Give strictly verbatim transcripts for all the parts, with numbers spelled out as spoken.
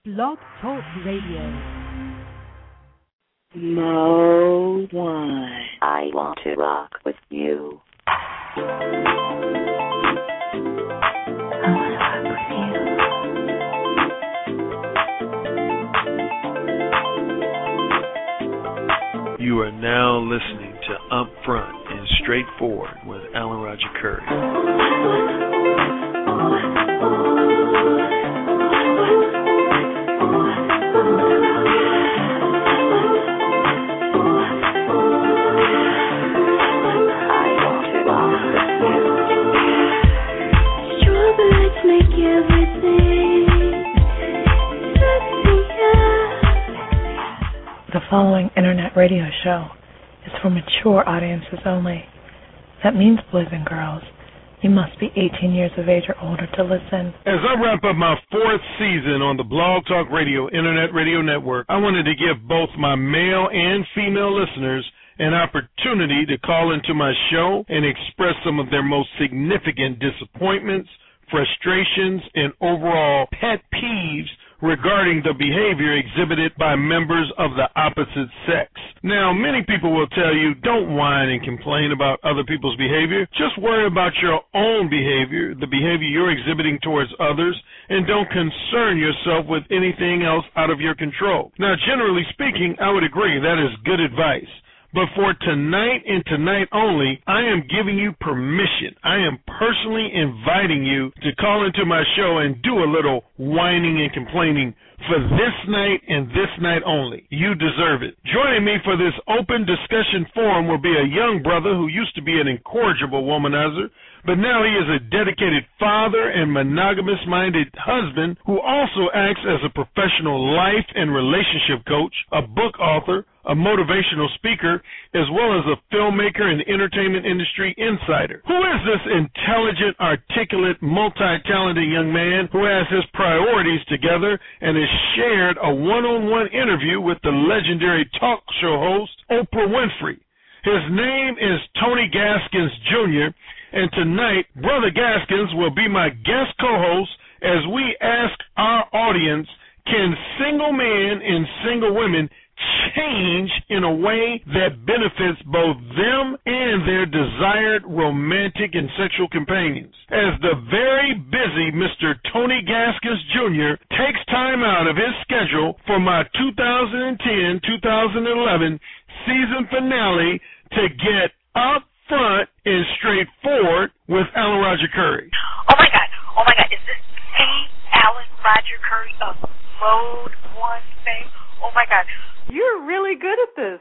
Blog Talk Radio. Mode one. I want to rock with you. I want to rock with you. You are now listening to Upfront and Straightforward with Alan Roger Curry. The following internet radio show is for mature audiences only. That means, boys and girls, you must be eighteen years of age or older to listen. As I wrap up my fourth season on the Blog Talk Radio Internet Radio Network, I wanted to give both my male and female listeners an opportunity to call into my show and express some of their most significant disappointments, frustrations, and overall pet peeves regarding the behavior exhibited by members of the opposite sex. Now, many people will tell you, don't whine and complain about other people's behavior. Just worry about your own behavior, the behavior you're exhibiting towards others, and don't concern yourself with anything else out of your control. Now, generally speaking, I would agree that is good advice. But for tonight and tonight only, I am giving you permission. I am personally inviting you to call into my show and do a little whining and complaining for this night and this night only. You deserve it. Joining me for this open discussion forum will be a young brother who used to be an incorrigible womanizer, but now he is a dedicated father and monogamous-minded husband who also acts as a professional life and relationship coach, a book author, a motivational speaker, as well as a filmmaker and entertainment industry insider. Who is this intelligent, articulate, multi-talented young man who has his priorities together and has shared a one-on-one interview with the legendary talk show host, Oprah Winfrey? His name is Tony Gaskins, Junior, and tonight, Brother Gaskins will be my guest co-host as we ask our audience, can single men and single women change in a way that benefits both them and their desired romantic and sexual companions? As the very busy Mister Tony Gaskins, Junior takes time out of his schedule for my two thousand ten to two thousand eleven season finale to get up front and straightforward with Alan Roger Curry. Oh my God, oh my God, is this the Alan Roger Curry of Mode one fame? Oh my God. You're really good at this.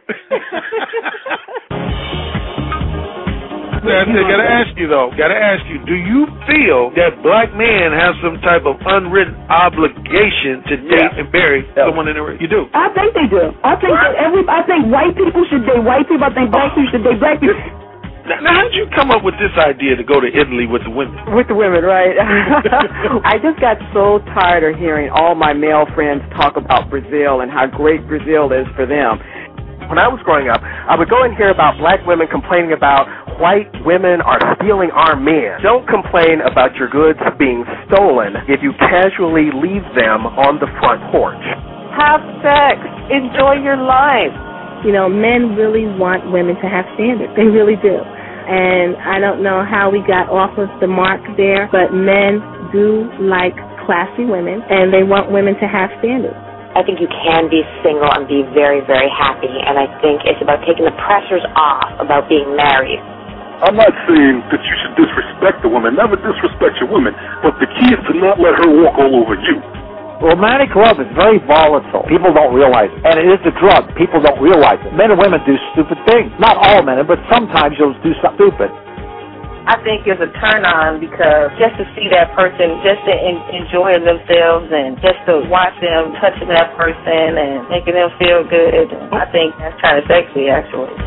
I gotta ask you though, gotta ask you, do you feel that black men have some type of unwritten obligation to date yeah. and marry yeah. someone in the race? You do? I think they do. I think that every, I think white people should date white people. I think black people should date black people. Now, now, how did you come up with this idea to go to Italy with the women? With the women, right? I just got so tired of hearing all my male friends talk about Brazil and how great Brazil is for them. When I was growing up, I would go and hear about black women complaining about white women are stealing our men. Don't complain about your goods being stolen if you casually leave them on the front porch. Have sex. Enjoy your life. You know, men really want women to have standards. They really do. And I don't know how we got off of the mark there, but men do like classy women, and they want women to have standards. I think you can be single and be very, very happy, and I think it's about taking the pressures off about being married. I'm not saying that you should disrespect a woman. Never disrespect your woman, but the key is to not let her walk all over you. Romantic love is very volatile. People don't realize it. And it is a drug. People don't realize it. Men and women do stupid things. Not all men, but sometimes you'll do something stupid. I think it's a turn on because just to see that person, just to en- enjoy themselves and just to watch them touching that person and making them feel good, I think that's kind of sexy, actually.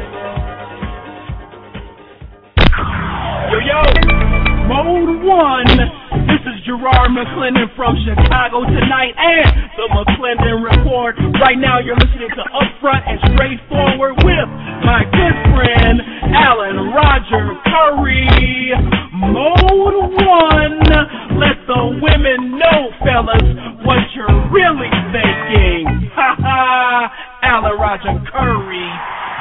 Yo, yo, Mode one. This is Gerard McClendon from Chicago tonight and the McClendon Report. Right now you're listening to Upfront and Straightforward with my good friend Alan Roger Curry. Mode one. Let the women know, fellas, what you're really thinking? Ha ha, Alan Roger Curry.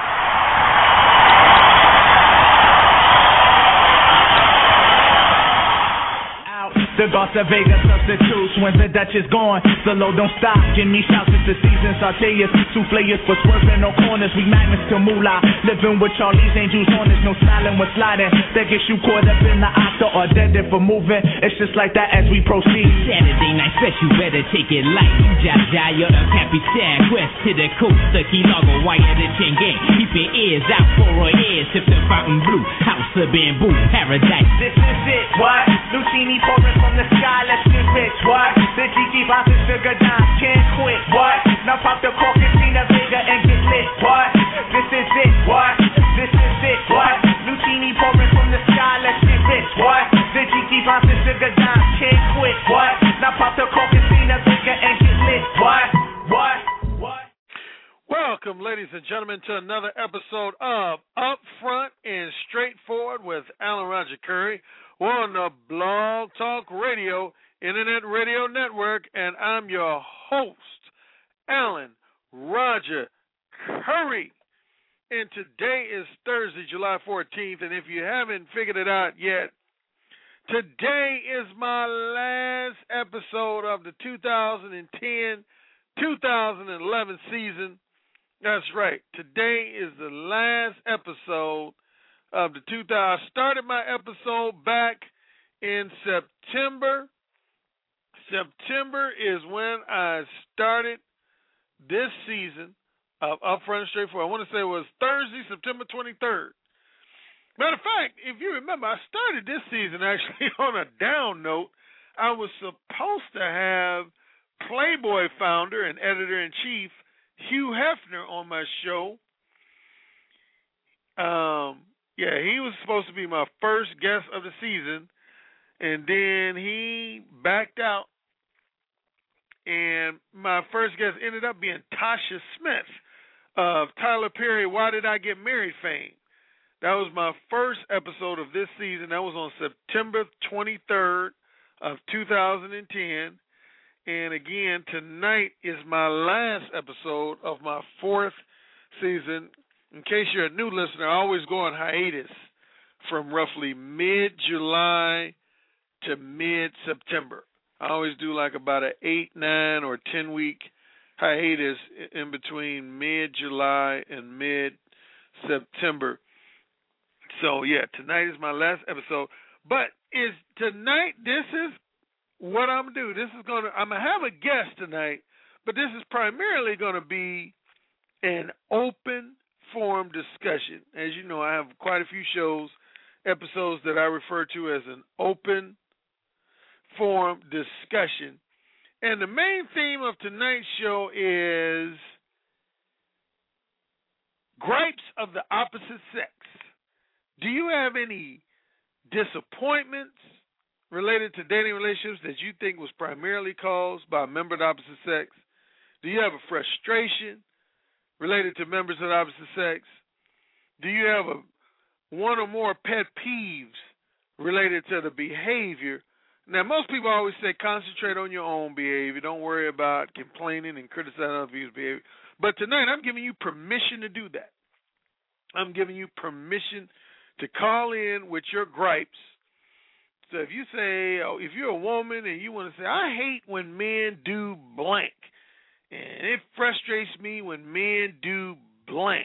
The Goss of Vegas substitutes when the Dutch is gone. The low don't stop. Give me shouts if the season sauteers. Souffleurs for swerving no corners. We magnets to moolah. Living with Charlie's Angels on. There's no smiling with sliding. That gets you caught up in the octa or dead for moving. It's just like that as we proceed. Saturday night special, better take it light. You jaja, you're the Capitan. Quest to the coast, the Key Largo, wire the chain gang. Keep your ears out for our ears. Sip the fountain blue. House of bamboo, paradise. This is it, what? Lucini pouring from the sky, let's get rich, what? The G G bounces sugar dimes, can't quit, what? Now pop the cork and see the bigger and get lit, what? This is it, what? This is it, what? Lucini pouring from the sky, let's get rich, what? The G G bounces sugar dimes, can't quit, what? Now pop the cork and see the bigger and get lit, what? What? What? Welcome, ladies and gentlemen, to another episode of Upfront and Straightforward with Alan Roger Curry. We're on the Blog Talk Radio, Internet Radio Network, and I'm your host, Alan Roger Curry. And today is Thursday, July fourteenth, and if you haven't figured it out yet, today is my last episode of the two thousand ten two thousand eleven season. That's right. Today is the last episode of the two thousand. I started my episode back in September. September is when I started this season of Upfront and Straightforward. I want to say it was Thursday, September twenty-third. Matter of fact, if you remember, I started this season actually on a down note. I was supposed to have Playboy founder and editor-in-chief Hugh Hefner on my show. Um, yeah, he was supposed to be my first guest of the season, and then he backed out, and my first guest ended up being Tasha Smith of Tyler Perry, Why Did I Get Married fame. That was my first episode of this season. That was on September twenty-third of two thousand ten. And again, tonight is my last episode of my fourth season. In case you're a new listener, I always go on hiatus from roughly mid-July to mid-September. I always do like about an eight, nine, or ten-week hiatus in between mid-July and mid-September. So, yeah, tonight is my last episode. But is tonight, this is what I'm gonna do. This is gonna I'm gonna have a guest tonight, but this is primarily gonna be an open forum discussion. As you know, I have quite a few shows, episodes that I refer to as an open forum discussion. And the main theme of tonight's show is gripes of the opposite sex. Do you have any disappointments related to dating relationships that you think was primarily caused by a member of the opposite sex? Do you have a frustration related to members of the opposite sex? Do you have a one or more pet peeves related to the behavior? Now, most people always say concentrate on your own behavior. Don't worry about complaining and criticizing other people's behavior. But tonight, I'm giving you permission to do that. I'm giving you permission to call in with your gripes. So if you say, oh, if you're a woman and you want to say, I hate when men do blank, and it frustrates me when men do blank,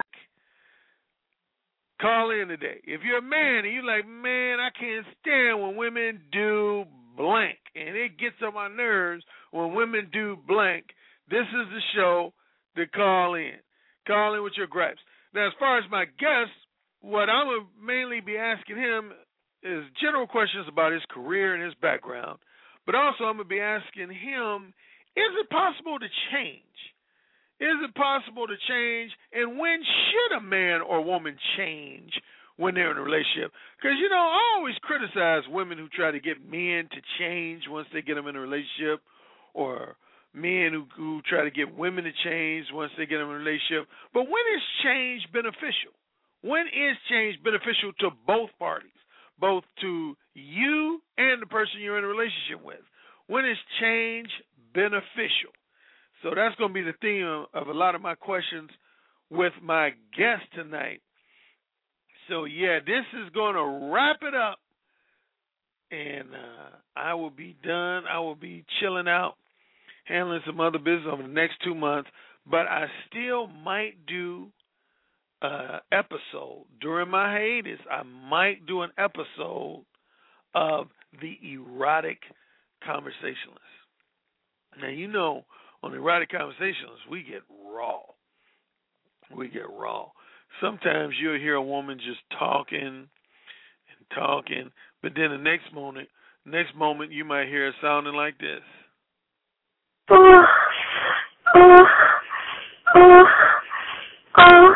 call in today. If you're a man and you're like, man, I can't stand when women do blank, and it gets on my nerves when women do blank, this is the show to call in. Call in with your gripes. Now, as far as my guest, what I would mainly be asking him is general questions about his career and his background, but also I'm going to be asking him, is it possible to change? Is it possible to change? And when should a man or woman change when they're in a relationship? Because, you know, I always criticize women who try to get men to change once they get them in a relationship, or men who, who try to get women to change once they get them in a relationship. But when is change beneficial? When is change beneficial to both parties? Both to you and the person you're in a relationship with. When is change beneficial? So that's going to be the theme of, of a lot of my questions with my guest tonight. So, yeah, this is going to wrap it up. And uh, I will be done. I will be chilling out, handling some other business over the next two months. But I still might do an episode during my hiatus. I might do an episode of the Erotic Conversationalist. Now, you know, on the Erotic Conversationalist, we get raw. We get raw. Sometimes you'll hear a woman just talking and talking, but then the next moment, next moment you might hear it sounding like this. Oh, oh, oh, oh.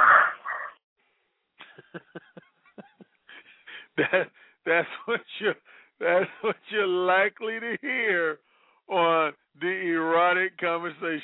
that that's what you that's what you're likely to hear on the Erotic Conversationalist.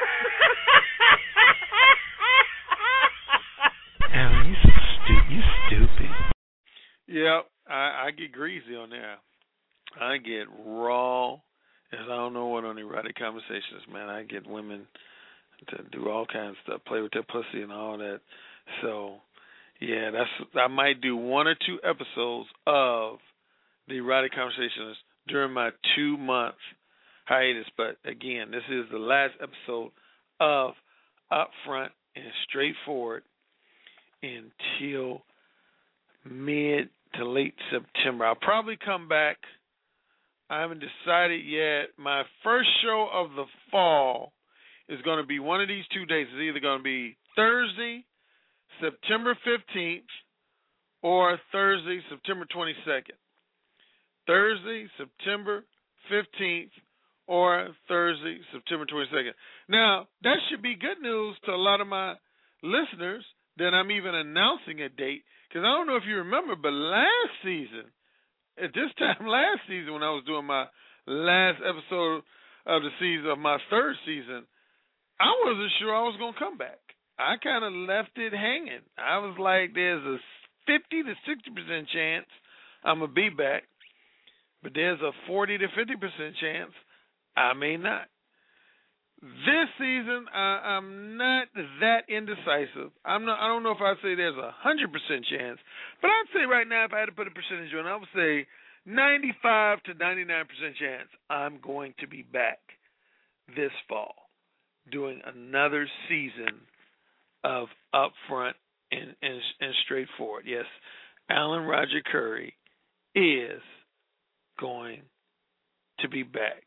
Alan, you stupid. You stupid. Yep, I, I get greasy on there. I get raw, as I don't know what on Erotic Conversations, man. I get women to do all kinds of stuff, play with their pussy and all that. So, yeah, that's I might do one or two episodes of the Erotic Conversations during my two-month hiatus. But, again, this is the last episode of Upfront and Straightforward until mid to late September. I'll probably come back. I haven't decided yet. My first show of the fall is going to be one of these two days. It's either going to be Thursday, September fifteenth, or Thursday, September twenty-second. Thursday, September fifteenth, or Thursday, September twenty-second. Now, that should be good news to a lot of my listeners that I'm even announcing a date. Because I don't know if you remember, but last season, at this time last season when I was doing my last episode of the season, of my third season, I wasn't sure I was going to come back. I kind of left it hanging. I was like, there's a fifty to sixty percent chance I'm going to be back, but there's a forty to fifty percent chance I may not. This season, I, I'm not that indecisive. I'm not. I don't know if I'd say there's a hundred percent chance, but I'd say right now, if I had to put a percentage on, I would say ninety-five to ninety-nine percent chance I'm going to be back this fall, doing another season of Upfront and, and, and Straightforward. Yes, Alan Roger Curry is going to be back.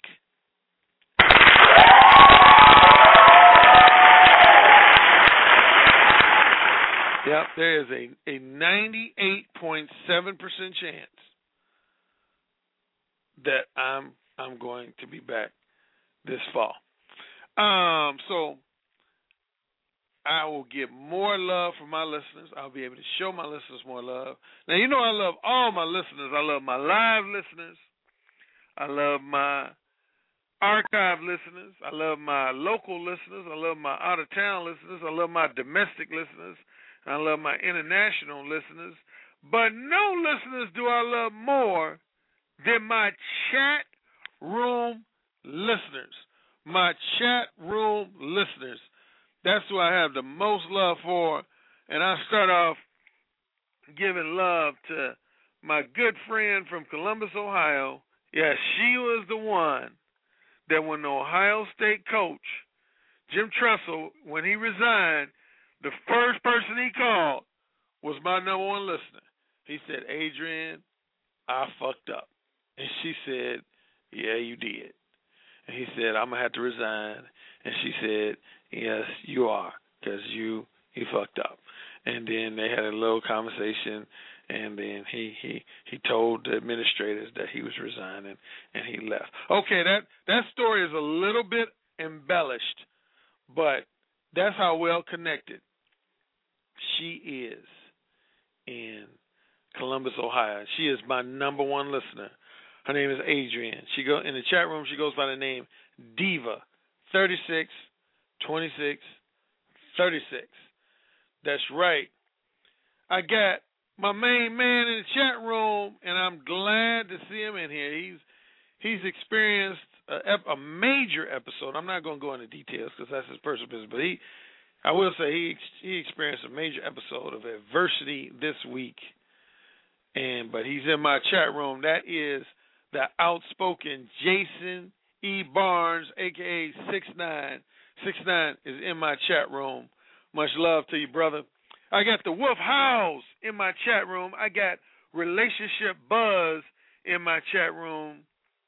Yep, there is a, a ninety-eight point seven percent chance that I'm I'm going to be back this fall. Um, so I will get more love from my listeners. I'll be able to show my listeners more love. Now, you know I love all my listeners. I love my live listeners. I love my archive listeners. I love my local listeners. I love my out-of-town listeners. I love my domestic listeners. I love my international listeners. But no listeners do I love more than my chat room listeners. My chat room listeners. That's who I have the most love for. And I start off giving love to my good friend from Columbus, Ohio. Yeah, she was the one that when the Ohio State coach, Jim Tressel, when he resigned, the first person he called was my number one listener. He said, Adrian, I fucked up. And she said, yeah, you did. And he said, I'm going to have to resign. And she said, yes, you are, because you, you fucked up. And then they had a little conversation, and then he, he, he told the administrators that he was resigning, and he left. Okay, that, that story is a little bit embellished, but that's how well connected she is in Columbus, Ohio. She is my number one listener. Her name is Adrian. She go in the chat room. She goes by the name Diva thirty-six twenty-six thirty-six. That's right. I got my main man in the chat room, and I'm glad to see him in here. He's he's experienced a, a major episode. I'm not going to go into details because that's his personal business, but he, I will say he he experienced a major episode of adversity this week, and but he's in my chat room. That is the outspoken Jason E. Barnes, aka Six Nine. Six Nine is in my chat room. Much love to you, brother. I got the Wolf Howes in my chat room. I got Relationship Buzz in my chat room.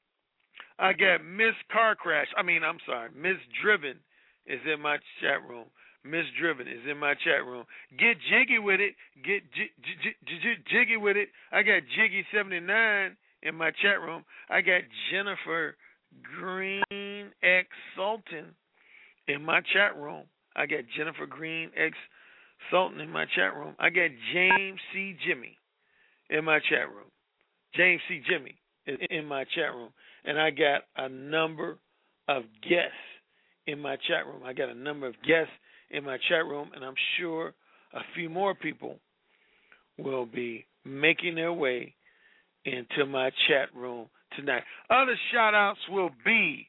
I got Miss Car Crash. I mean, I'm sorry, Miss Driven is in my chat room. Miss Driven is in my chat room. Get jiggy with it. Get j- j- j- j- jiggy with it. I got Jiggy seventy-nine in my chat room. I got Jennifer Green X Sultan in my chat room. I got Jennifer Green X Sultan in my chat room. I got James C. Jimmy in my chat room. James C. Jimmy is in my chat room. And I got a number of guests in my chat room. I got a number of guests in my chat room, and I'm sure a few more people will be making their way into my chat room tonight. Other shout-outs will be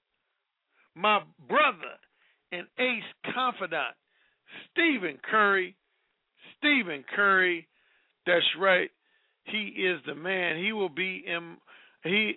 my brother and ace confidant, Stephen Curry. Stephen Curry, that's right. He is the man. He will be in, he,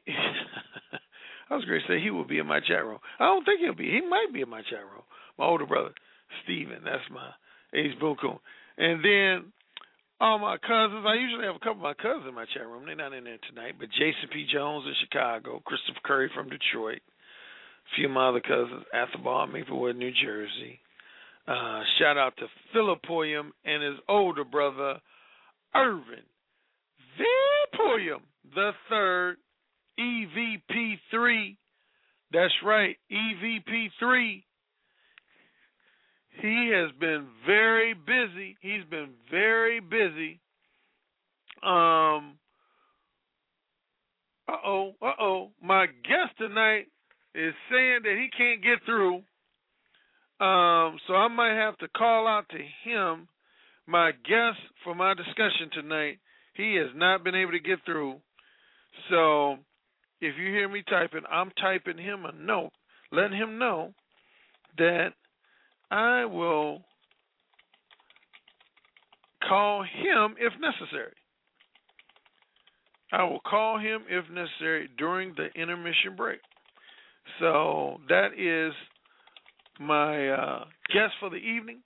I was going to say he will be in my chat room. I don't think he'll be. He might be in my chat room. My older brother, Stephen, that's my ace boom coon. And then all my cousins, I usually have a couple of my cousins in my chat room. They're not in there tonight, but Jason P. Jones in Chicago, Christopher Curry from Detroit, a few of my other cousins, Athelball, Maplewood, New Jersey. Uh, shout out to Philip Pulliam and his older brother, Irvin V. Pulliam the third, E V P three. That's right, E V P three. He has been very busy. He's been very busy. Um. Uh oh. Uh oh. My guest tonight is saying that he can't get through. Um. So I might have to call out to him. My guest for my discussion tonight, he has not been able to get through. So if you hear me typing, I'm typing him a note, letting him know that I will call him if necessary. I will call him if necessary during the intermission break. So that is my uh, guest for the evening.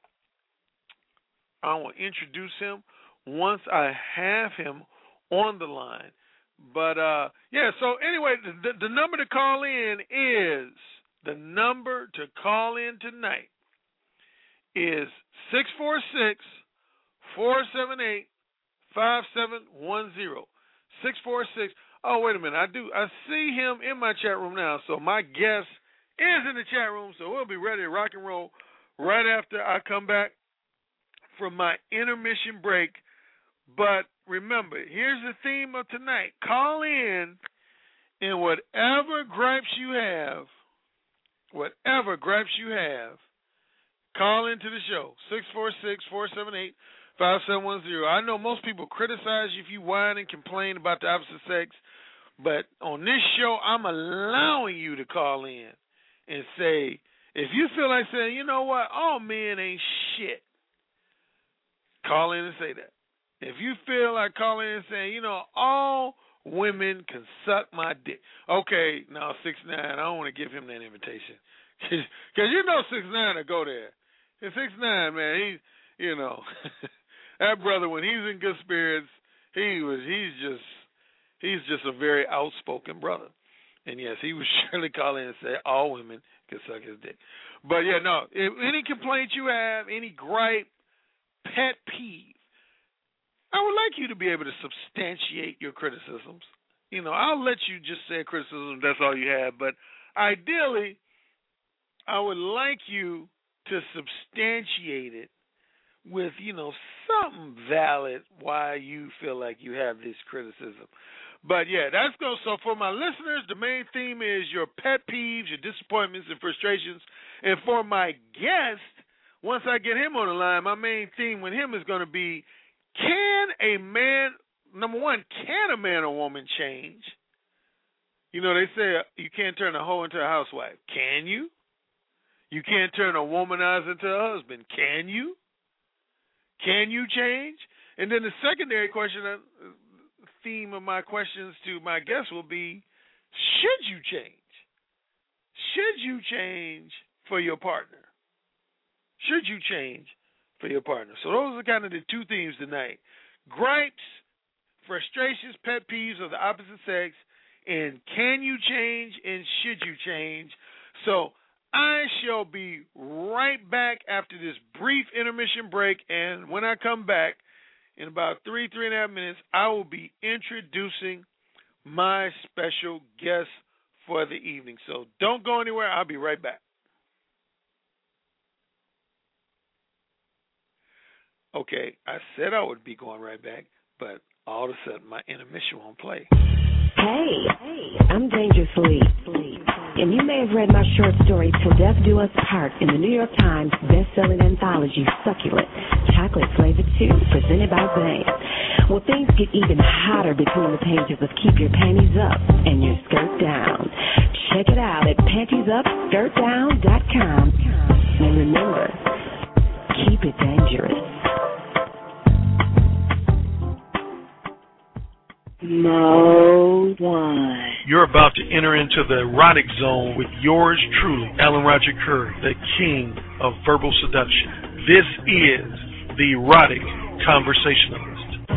I will introduce him once I have him on the line. But, uh, yeah, so anyway, the, the number to call in is, the number to call in tonight is six four six, four seven eight, five seven one zero. six four six. Oh, wait a minute. I do. I see him in my chat room now. So my guest is in the chat room. So we'll be ready to rock and roll right after I come back from my intermission break. But remember, here's the theme of tonight. Call in and whatever gripes you have, whatever gripes you have, call into the show, six four six, four seven eight, five seven one zero. I know most people criticize you if you whine and complain about the opposite sex, but on this show, I'm allowing you to call in and say, if you feel like saying, you know what, all men ain't shit, call in and say that. If you feel like calling in and saying, you know, all women can suck my dick. Okay, now six nine, I don't want to give him that invitation. Because you know six nine will go there. And six nine, man, he's, you know, that brother, when he's in good spirits, he was, he's just, he's just a very outspoken brother. And yes, he would surely call in and say all women can suck his dick. But yeah, no, if any complaint you have, any gripe, pet peeve, I would like you to be able to substantiate your criticisms. You know, I'll let you just say criticism, that's all you have. But ideally, I would like you to substantiate it with, you know, something valid why you feel like you have this criticism. But yeah, that's go. So for my listeners, the main theme is your pet peeves, your disappointments and frustrations. And for my guest, once I get him on the line, my main theme with him is going to be, can a man, number one, can a man or woman change? You know, they say you can't turn a hoe into a housewife. Can you? You can't turn a womanizer into a husband. Can you? Can you change? And then the secondary question, uh, theme of my questions to my guests will be, should you change? Should you change for your partner? Should you change for your partner? So those are kind of the two themes tonight. Gripes, frustrations, pet peeves of the opposite sex, and can you change and should you change? So I shall be right back after this brief intermission break, and when I come back in about three, three and a half minutes, I will be introducing my special guest for the evening. So don't go anywhere. I'll be right back. Okay, I said I would be going right back, but all of a sudden my intermission won't play. Hey, hey, I'm Dangerously, and you may have read my short story, Till Death Do Us Part, in the New York Times best-selling anthology, Succulent, Chocolate Flavor two, presented by Bang. Well, things get even hotter between the pages of Keep Your Panties Up and Your Skirt Down. Check it out at panties up skirt down dot com. And remember, keep it dangerous. Mode one. You're about to enter into the erotic zone with yours truly, Alan Roger Curry, the king of verbal seduction. This is the Erotic Conversationalist.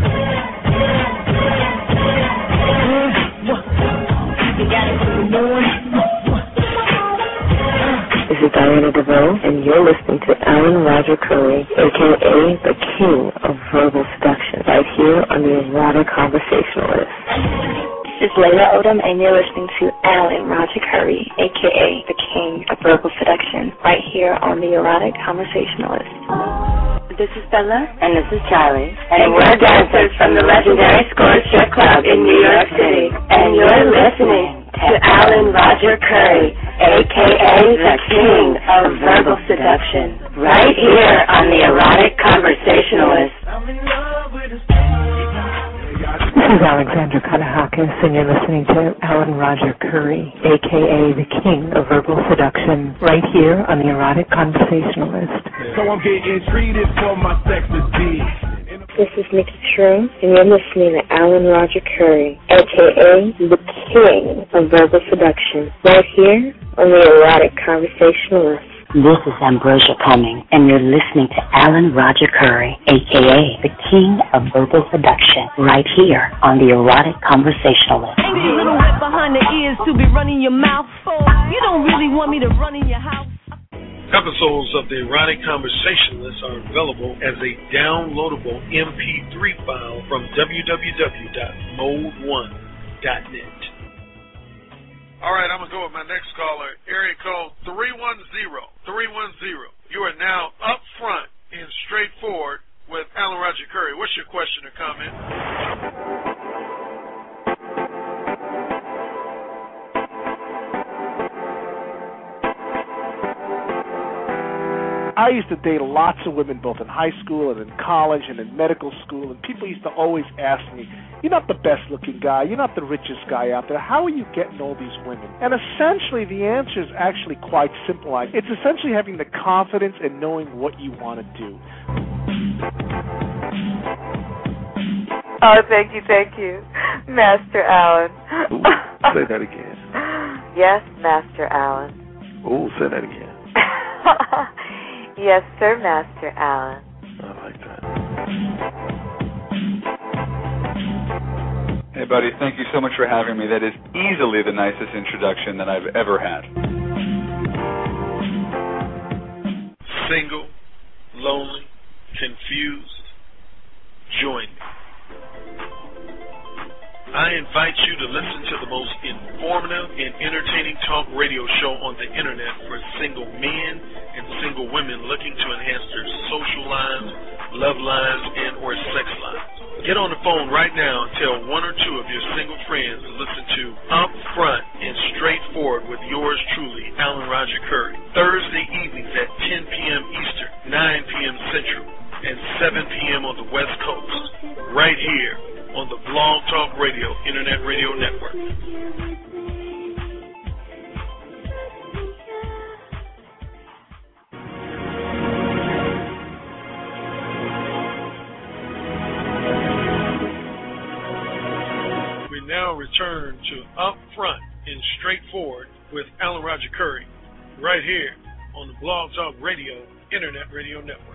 This is Diana DeVoe, and you're listening to Alan Roger Curry, a k a the king of verbal seduction, right here on the Erotic Conversationalist. This is Layla Odom, and you're listening to Alan Roger Curry, a k a the king of verbal seduction, right here on the Erotic Conversationalist. This is Bella, and this is Charlie, and, and we're dancers from the legendary Score Strip Club in New York City, and you're listening to Alan Roger Curry, a k a the king of verbal seduction, right here on the Erotic Conversationalist. This is Alexandra Katahakis, and you're listening to Alan Roger Curry, a k a the king of verbal seduction, right here on the Erotic Conversationalist. So I'm getting treated for my sexy. This is Nikki True, and you're listening to Alan Roger Curry, a k a the king of verbal seduction, right here on the Erotic Conversationalist. This is Ambrosia Cumming, and you're listening to Alan Roger Curry, a k a the king of verbal seduction, right here on the Erotic Conversationalist. Ain't a little wet behind the ears to be running your mouth for? You don't really want me to run in your house. Episodes of the Erotic Conversationalist are available as a downloadable M P three file from w w w dot mode one dot net. All right, I'm going to go with my next caller, area code three one zero, three one zero. You are now up front and straightforward with Alan Roger Curry. What's your question or comment? I used to date lots of women both in high school and in college and in medical school, and people used to always ask me, you're not the best looking guy, you're not the richest guy out there, how are you getting all these women? And essentially the answer is actually quite simple. It's essentially having the confidence and knowing what you want to do. Oh, thank you, thank you, Master Alan. Ooh, say that again. Yes, Master Alan. Ooh, say that again. Yes, sir, Master Alan. I like that. Hey, buddy, thank you so much for having me. That is easily the nicest introduction that I've ever had. Single, lonely, confused, join me. I invite you to listen to the most informative and entertaining talk radio show on the internet for single men and single women looking to enhance their social lives, love lives, and or sex lives. Get on the phone right now and tell one or two of your single friends to listen to Up Front and Straightforward with yours truly, Alan Roger Curry, Thursday evenings at ten p.m. Eastern, nine p.m. Central, and seven p.m. on the West Coast, right here on the Blog Talk Radio Internet Radio Network. return to Upfront and Straightforward with Alan Roger Currie, right here on the Blog Talk Radio Internet Radio Network.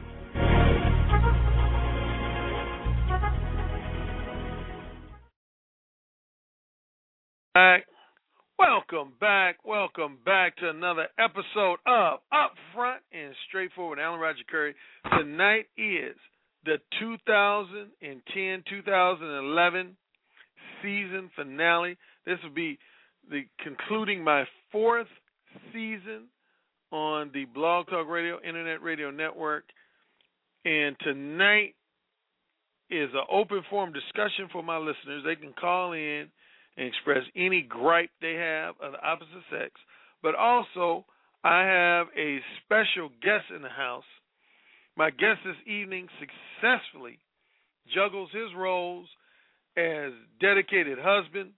Back. Welcome back. Welcome back to another episode of Upfront and Straightforward with Alan Roger Currie. Tonight is the two thousand ten two thousand eleven season finale. This will be the concluding my fourth season on the Blog Talk Radio Internet Radio Network. And tonight is an open forum discussion for my listeners. They can call in and express any gripe they have of the opposite sex. But also, I have a special guest in the house. My guest this evening successfully juggles his roles as dedicated husband,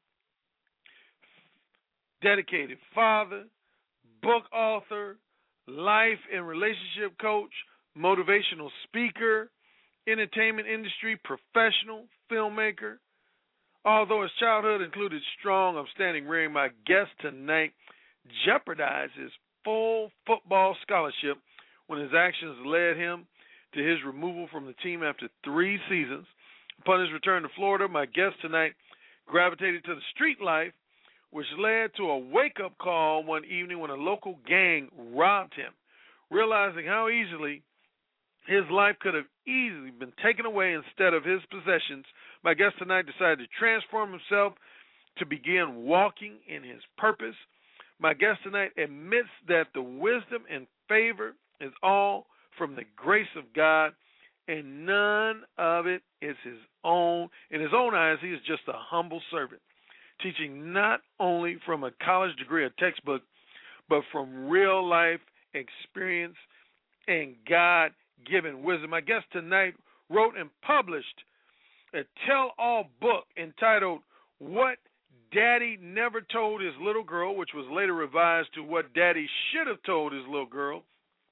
dedicated father, book author, life and relationship coach, motivational speaker, entertainment industry professional, filmmaker. Although his childhood included strong, upstanding rearing, my guest tonight jeopardized his full football scholarship when his actions led him to his removal from the team after three seasons. Upon his return to Florida, my guest tonight gravitated to the street life, which led to a wake-up call one evening when a local gang robbed him. Realizing how easily his life could have easily been taken away instead of his possessions, my guest tonight decided to transform himself to begin walking in his purpose. My guest tonight admits that the wisdom and favor is all from the grace of God, and none of it is his own. In his own eyes, he is just a humble servant, teaching not only from a college degree or textbook, but from real life experience and God-given wisdom. My guest tonight wrote and published a tell-all book entitled What Daddy Never Told His Little Girl, which was later revised to What Daddy Should Have Told His Little Girl.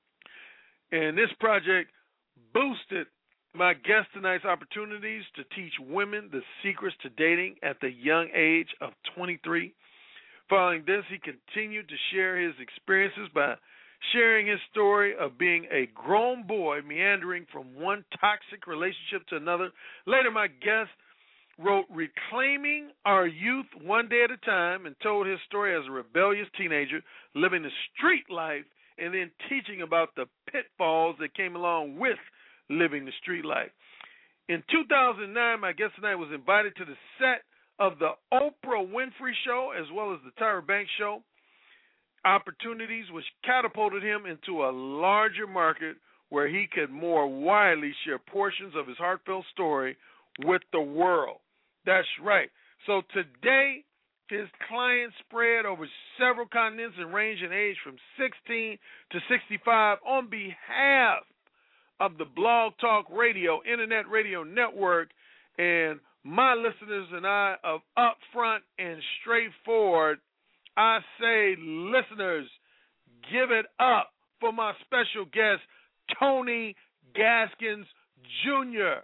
And this project boosted my guest tonight's opportunities to teach women the secrets to dating at the young age of twenty-three. Following this, he continued to share his experiences by sharing his story of being a grown boy meandering from one toxic relationship to another. Later, my guest wrote Reclaiming Our Youth One Day at a Time and told his story as a rebellious teenager living the street life and then teaching about the pitfalls that came along with living the street life. In two thousand nine, my guest tonight was invited to the set of the Oprah Winfrey Show as well as the Tyra Banks Show, opportunities which catapulted him into a larger market where he could more widely share portions of his heartfelt story with the world. That's right. So today, his clients spread over several continents and range in age from sixteen to sixty-five. On behalf of the Blog Talk Radio, Internet Radio Network, and my listeners and I of Upfront and Straightforward, I say, listeners, give it up for my special guest, Tony Gaskins, Junior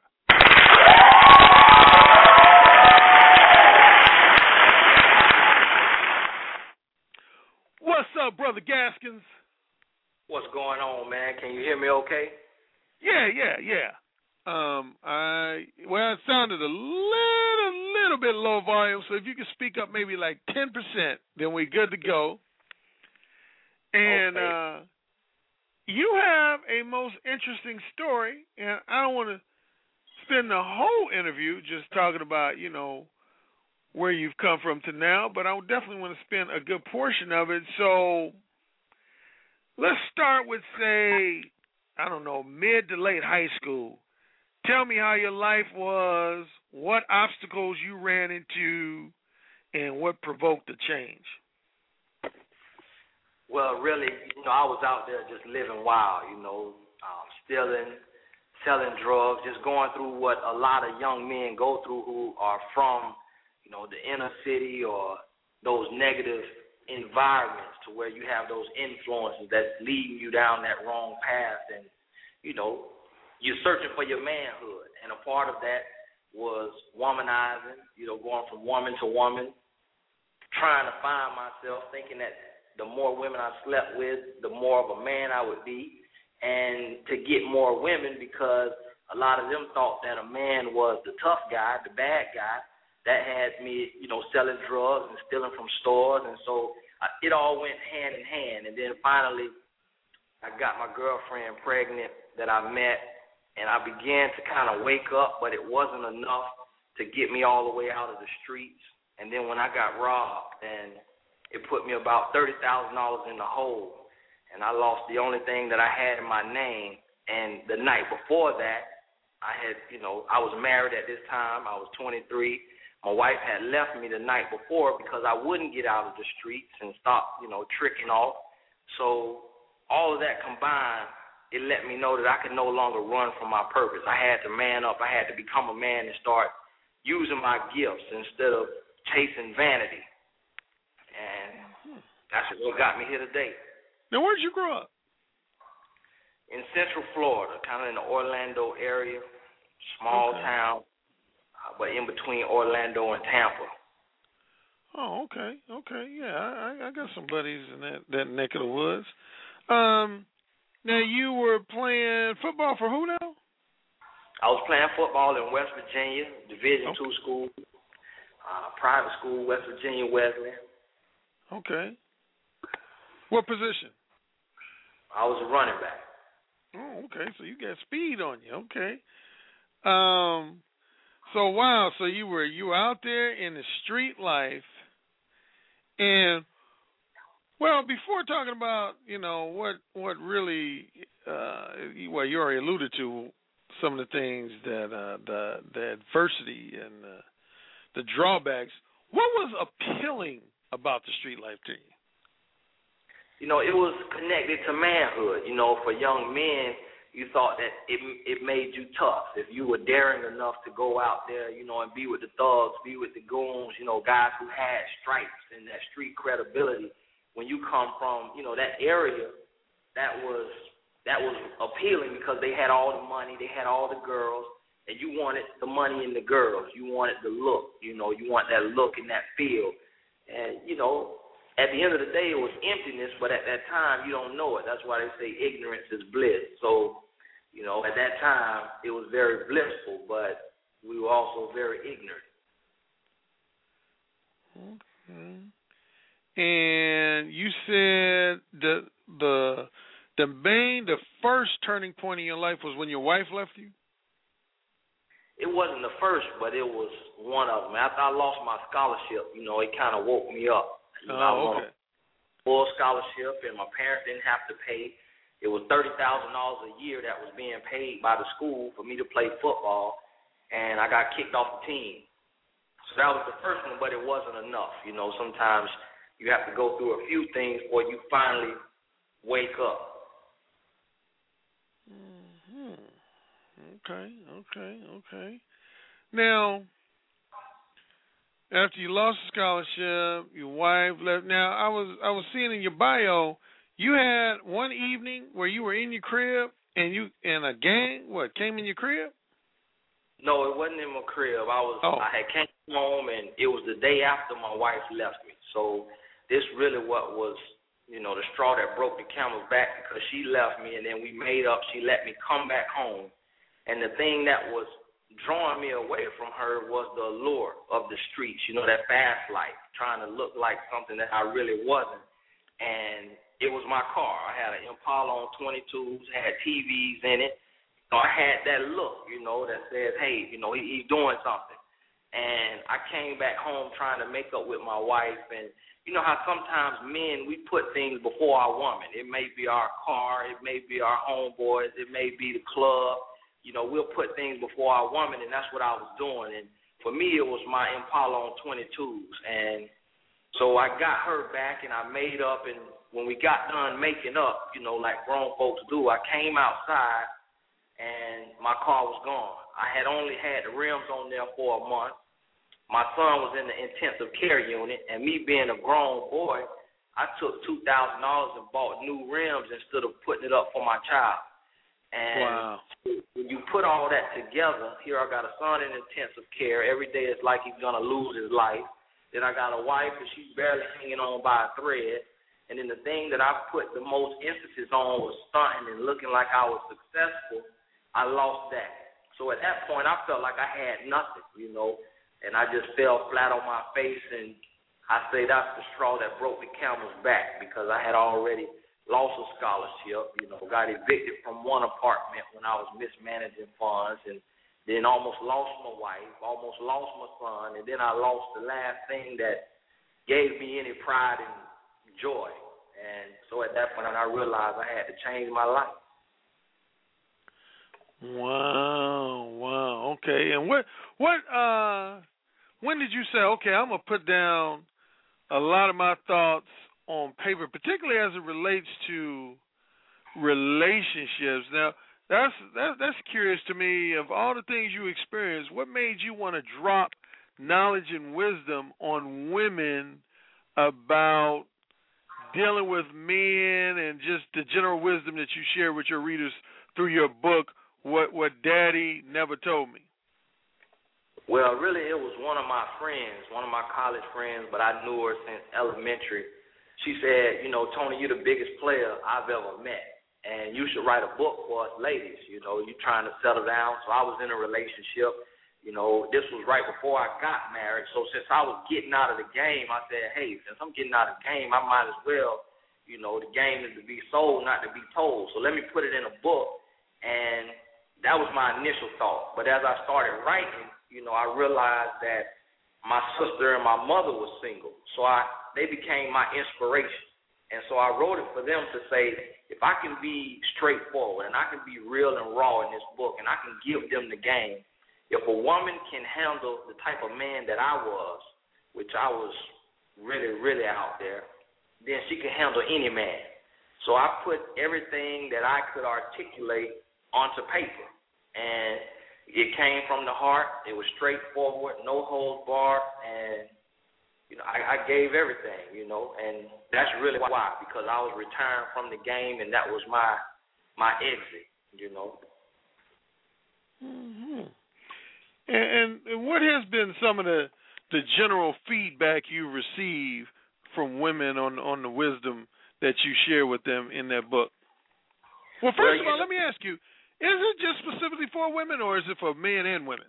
What's up, Brother Gaskins? What's going on, man? Can you hear me okay? Yeah, yeah, yeah. Um, I well, it sounded a little, little bit low volume. So if you could speak up maybe like ten percent, then we're good to go. And okay. uh, you have a most interesting story, and I don't want to spend the whole interview just talking about, you know, where you've come from to now, but I definitely want to spend a good portion of it. So let's start with, say, I don't know, mid to late high school. Tell me how your life was, what obstacles you ran into, and what provoked the change. Well, really, you know, I was out there just living wild, you know, um, stealing, selling drugs, just going through what a lot of young men go through who are from, you know, the inner city or those negative environments to where you have those influences that's leading you down that wrong path. And, you know, you're searching for your manhood. And a part of that was womanizing, you know, going from woman to woman, trying to find myself, thinking that the more women I slept with, the more of a man I would be, and to get more women because a lot of them thought that a man was the tough guy, the bad guy. That had me, you know, selling drugs and stealing from stores, and so I, it all went hand in hand. And then finally, I got my girlfriend pregnant that I met, and I began to kind of wake up, but it wasn't enough to get me all the way out of the streets. And then when I got robbed, and it put me about thirty thousand dollars in the hole, and I lost the only thing that I had in my name. And the night before that, I had, you know, I was married at this time. I was twenty-three. My wife had left me the night before because I wouldn't get out of the streets and stop, you know, tricking off. So all of that combined, it let me know that I could no longer run from my purpose. I had to man up. I had to become a man and start using my gifts instead of chasing vanity. And that's what got me here today. Now, where'd you grow up? In Central Florida, kind of in the Orlando area, small okay. town, uh, but in between Orlando and Tampa. Oh, okay, okay, yeah, I, I got some buddies in that, that neck of the woods. Um, now, you were playing football for who now? I was playing football in West Virginia, Division okay. two school, uh, private school, West Virginia Wesleyan. Okay. What position? I was a running back. Oh, okay. So you got speed on you. Okay. Um. So wow. So you were you were out there in the street life, and well, before talking about you know what what really uh, well you already alluded to some of the things that uh, the the adversity and uh, the drawbacks. What was appealing about the street life to you? You know, it was connected to manhood. You know, for young men, you thought that it it made you tough. If you were daring enough to go out there, you know, and be with the thugs, be with the goons, you know, guys who had stripes and that street credibility. When you come from, you know, that area, that was that was appealing because they had all the money, they had all the girls, and you wanted the money and the girls. You wanted the look, you know, you want that look and that feel. And, you know, at the end of the day, it was emptiness, but at that time, you don't know it. That's why they say ignorance is bliss. So, you know, at that time, it was very blissful, but we were also very ignorant. Okay. And you said the the the main, the first turning point in your life was when your wife left you? It wasn't the first, but it was one of them. After I lost my scholarship, you know, it kind of woke me up. You know, oh, I won okay. a full scholarship, and my parents didn't have to pay. It was thirty thousand dollars a year that was being paid by the school for me to play football, and I got kicked off the team. So that was the first one, but it wasn't enough. You know, sometimes you have to go through a few things before you finally wake up. Mm-hmm. Okay, okay, okay. Now, after you lost the scholarship, your wife left. Now, I was I was seeing in your bio, you had one evening where you were in your crib and you and a gang what came in your crib? No, it wasn't in my crib. I was oh. I had came home and it was the day after my wife left me. So this really what was, you know, the straw that broke the camel's back because she left me and then we made up. She let me come back home, and the thing that was drawing me away from her was the allure of the streets, you know, that fast life, trying to look like something that I really wasn't. And it was my car. I had an Impala on twenty-twos, had T Vs in it. So I had that look, you know, that says, hey, you know, he, he's doing something. And I came back home trying to make up with my wife. And you know how sometimes men, we put things before our woman. It may be our car. It may be our homeboys. It may be the club. You know, we'll put things before our woman, and that's what I was doing. And for me, it was my Impala on twenty-twos. And so I got her back, and I made up. And when we got done making up, you know, like grown folks do, I came outside, and my car was gone. I had only had the rims on there for a month. My son was in the intensive care unit, and me being a grown boy, I took two thousand dollars and bought new rims instead of putting it up for my child. And wow. when you put all that together, here I got a son in intensive care. Every day it's like he's going to lose his life. Then I got a wife and she's barely hanging on by a thread. And then the thing that I put the most emphasis on was stunting and looking like I was successful. I lost that. So at that point, I felt like I had nothing, you know, and I just fell flat on my face. And I say that's the straw that broke the camel's back, because I had already lost a scholarship, you know, got evicted from one apartment when I was mismanaging funds, and then almost lost my wife, almost lost my son, and then I lost the last thing that gave me any pride and joy. And so at that point, I realized I had to change my life. Wow, wow, okay. And what, what, uh, when did you say, okay, I'm gonna put down a lot of my thoughts on paper, particularly as it relates to relationships? Now, that's that's that's curious to me. Of all the things you experienced, what made you want to drop knowledge and wisdom on women about dealing with men, and just the general wisdom that you share with your readers through your book, What What Daddy Never Told Me? Well, really, it was one of my friends, one of my college friends, but I knew her since elementary. She said, you know, Tony, you're the biggest player I've ever met, and you should write a book for us ladies. You know, you're trying to settle down. So I was in a relationship. You know, this was right before I got married. So since I was getting out of the game, I said, hey, since I'm getting out of the game, I might as well, you know, the game is to be sold, not to be told. So let me put it in a book. And that was my initial thought. But as I started writing, you know, I realized that my sister and my mother was single. So I they became my inspiration. And so I wrote it for them to say, if I can be straightforward and I can be real and raw in this book, and I can give them the game, if a woman can handle the type of man that I was, which I was really, really out there, then she can handle any man. So I put everything that I could articulate onto paper. And it came from the heart. It was straightforward, no holds barred, and you know, I, I gave everything, you know, and that's really why, because I was retiring from the game, and that was my my exit, you know. Mm-hmm. And, and what has been some of the the general feedback you receive from women on on the wisdom that you share with them in that book? Well, first of all, let me ask you: is it just specifically for women, or is it for men and women?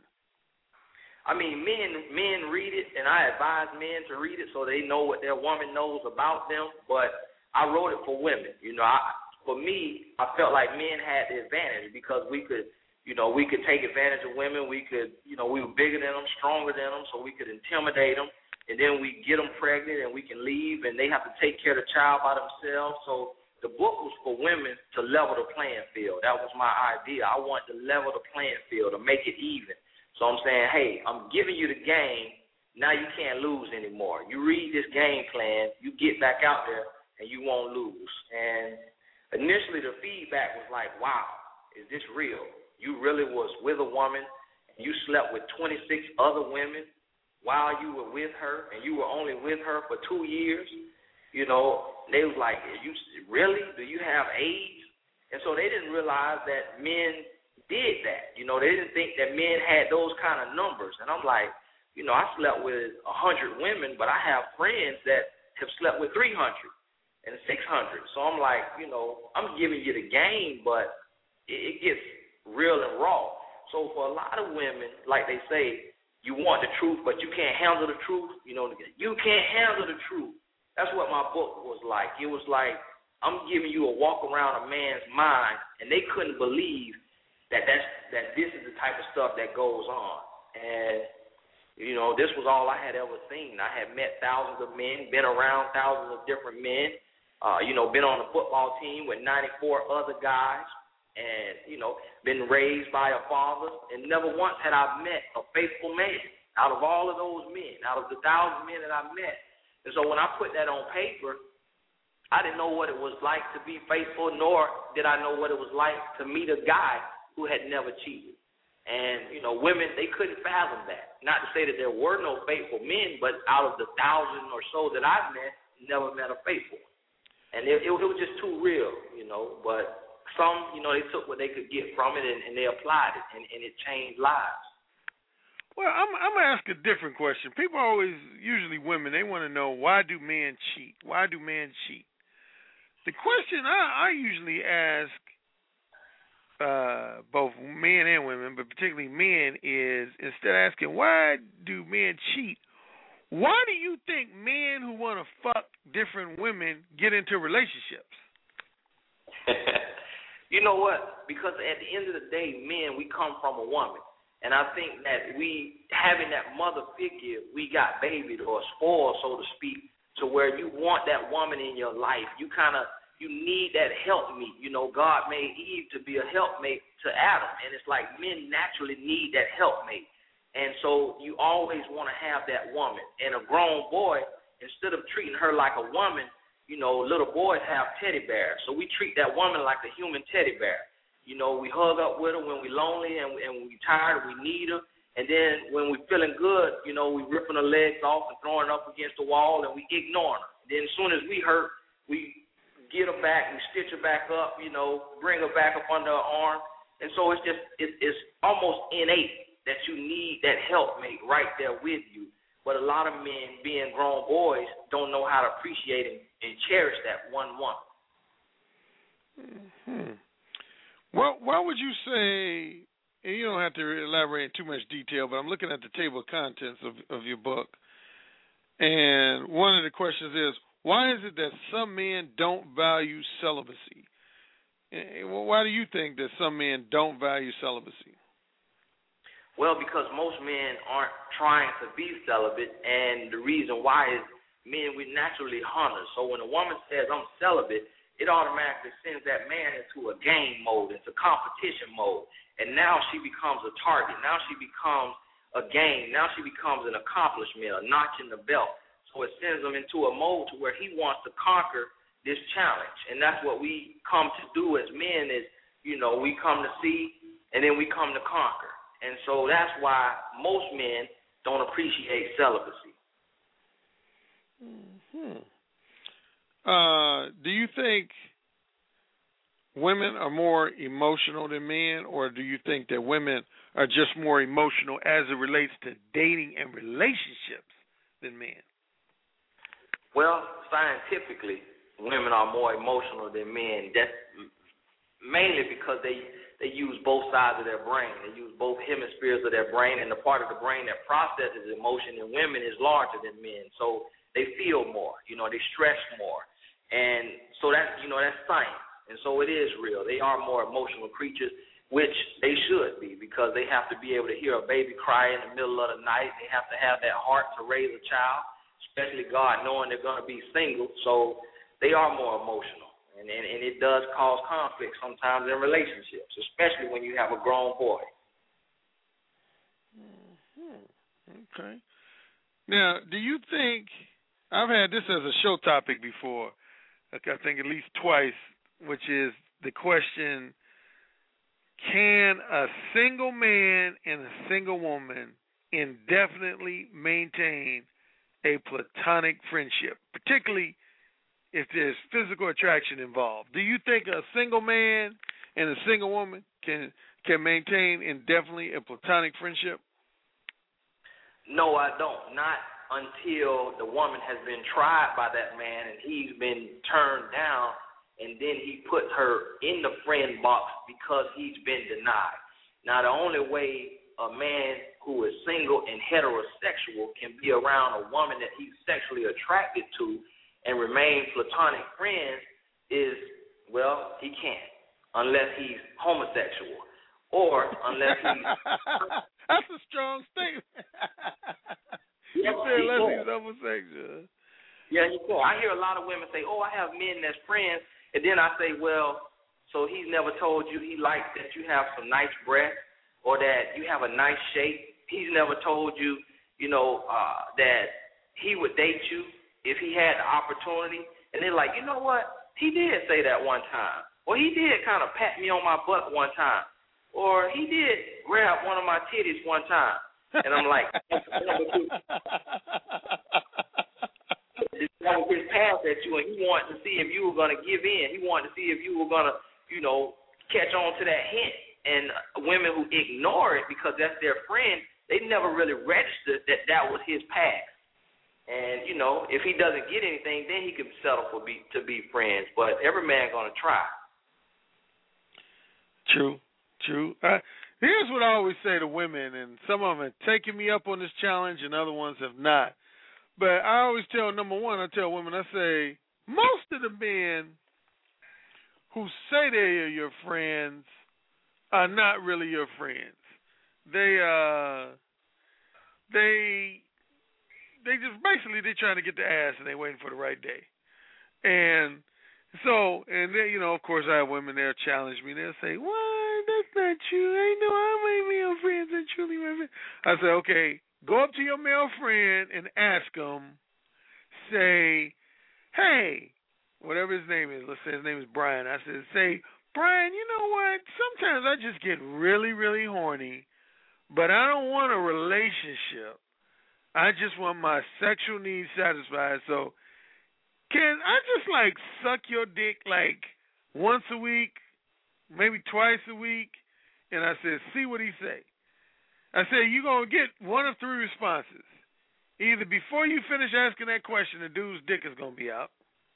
I mean, men men read it, and I advise men to read it so they know what their woman knows about them. But I wrote it for women. You know, I, for me, I felt like men had the advantage because we could. You know, we could take advantage of women. We could, you know, we were bigger than them, stronger than them, so we could intimidate them. And then we get them pregnant, and we can leave, and they have to take care of the child by themselves. So the book was for women to level the playing field. That was my idea. I want to level the playing field, to make it even. So I'm saying, hey, I'm giving you the game. Now you can't lose anymore. You read this game plan, you get back out there, and you won't lose. And initially the feedback was like, wow, is this real? You really was with a woman, and you slept with twenty-six other women while you were with her, and you were only with her for two years. You know, they was like, you really? Do you have AIDS? And so they didn't realize that men did that. You know, they didn't think that men had those kind of numbers. And I'm like, you know, I slept with one hundred women, but I have friends that have slept with three hundred and six hundred. So I'm like, you know, I'm giving you the game, but it, it gets real and raw. So for a lot of women, like they say, you want the truth, but you can't handle the truth. You know, you can't handle the truth. That's what my book was like. It was like I'm giving you a walk around a man's mind, and they couldn't believe that that's, that this is the type of stuff that goes on. And, you know, this was all I had ever seen. I had met thousands of men, been around thousands of different men, uh, you know, been on a football team with ninety-four other guys, and, you know, been raised by a father, and never once had I met a faithful man out of all of those men, out of the thousand men that I met. And so when I put that on paper, I didn't know what it was like to be faithful, nor did I know what it was like to meet a guy who had never cheated. And, you know, women, they couldn't fathom that. Not to say that there were no faithful men, but out of the thousand or so that I met, never met a faithful one. And it, it, it was just too real, you know, but some, you know, they took what they could get from it, and, and they applied it, and, and it changed lives. Well, I'm I'm gonna ask a different question. People always, usually women, they want to know, why do men cheat? Why do men cheat? The question I, I usually ask uh, both men and women, but particularly men, is instead of asking why do men cheat, why do you think men who want to fuck different women get into relationships? You know what? Because at the end of the day, men, we come from a woman. And I think that we, having that mother figure, we got babied or spoiled, so to speak, to where you want that woman in your life. You kind of, you need that helpmeet. You know, God made Eve to be a helpmate to Adam. And it's like men naturally need that helpmate. And so you always want to have that woman. And a grown boy, instead of treating her like a woman, you know, little boys have teddy bears. So we treat that woman like a human teddy bear. You know, we hug up with her when we're lonely and, and when we're tired, we need her. And then when we're feeling good, you know, we ripping her legs off and throwing her up against the wall and we ignoring her. Then as soon as we hurt, we get her back, we stitch her back up, you know, bring her back up under her arm. And so it's just, it, it's almost innate that you need that helpmate right there with you. But a lot of men, being grown boys, don't know how to appreciate and, and cherish that one woman. Mm-hmm. Well, why would you say, and you don't have to elaborate in too much detail, but I'm looking at the table of contents of, of your book, and one of the questions is, why is it that some men don't value celibacy? Well, why do you think that some men don't value celibacy? Well, because most men aren't trying to be celibate, and the reason why is men, we're naturally hunters. So when a woman says, I'm celibate, it automatically sends that man into a game mode, into competition mode. And now she becomes a target. Now she becomes a game. Now she becomes an accomplishment, a notch in the belt. So it sends him into a mode to where he wants to conquer this challenge. And that's what we come to do as men is, you know, we come to see and then we come to conquer. And so that's why most men don't appreciate celibacy. Hmm. Uh, do you think women are more emotional than men, or do you think that women are just more emotional as it relates to dating and relationships than men? Well, scientifically, women are more emotional than men. That's mainly because they, they use both sides of their brain. They use both hemispheres of their brain, and the part of the brain that processes emotion in women is larger than men. So they feel more, you know, they stress more. And so that's, you know, that's science. And so it is real. They are more emotional creatures, which they should be, because they have to be able to hear a baby cry in the middle of the night. They have to have that heart to raise a child, especially God knowing they're going to be single. So they are more emotional. And, and, and it does cause conflict sometimes in relationships, especially when you have a grown boy. Mm-hmm. Okay. Now, do you think, I've had this as a show topic before, I think at least twice, which is the question, can a single man and a single woman indefinitely maintain a platonic friendship, particularly if there's physical attraction involved? Do you think a single man and a single woman can can maintain indefinitely a platonic friendship? No, I don't. Not until the woman has been tried by that man and he's been turned down, and then he puts her in the friend box because he's been denied. Now, the only way a man who is single and heterosexual can be around a woman that he's sexually attracted to and remain platonic friends is, well, he can't, unless he's homosexual or unless he's... That's a strong statement. You yeah, said unless he he's homosexual. Yeah, he can. I hear a lot of women say, oh, I have men that's friends, and then I say, well, so he's never told you he likes that you have some nice breasts or that you have a nice shape. He's never told you, you know, uh, that he would date you if he had the opportunity. And they're like, you know what? He did say that one time. Or he did kind of pat me on my butt one time. Or he did grab one of my titties one time. And I'm like, this guy gets past at you, and he wanted to see if you were going to give in. He wanted to see if you were going to, you know, catch on to that hint. And women who ignore it because that's their friend, they never really registered that that was his past. And, you know, if he doesn't get anything, then he can settle for be, to be friends. But every man going to try. True, true. Uh, here's what I always say to women, and some of them have taken me up on this challenge and other ones have not. But I always tell, number one, I tell women, I say, most of the men who say they are your friends are not really your friends. They, uh, they, they just basically, they're trying to get the ass and they're waiting for the right day. And so, and then, you know, of course, I have women, they'll challenge me. They'll say, what? That's not true. I know how many male friends are truly my friends. I say, okay, go up to your male friend and ask him, say, hey, whatever his name is, let's say his name is Brian. I said, say, Brian, you know what? Sometimes I just get really, really horny, but I don't want a relationship. I just want my sexual needs satisfied. So can I just, like, suck your dick, like, once a week, maybe twice a week? And I said, see what he say. I said, you're going to get one of three responses. Either before you finish asking that question, the dude's dick is going to be out.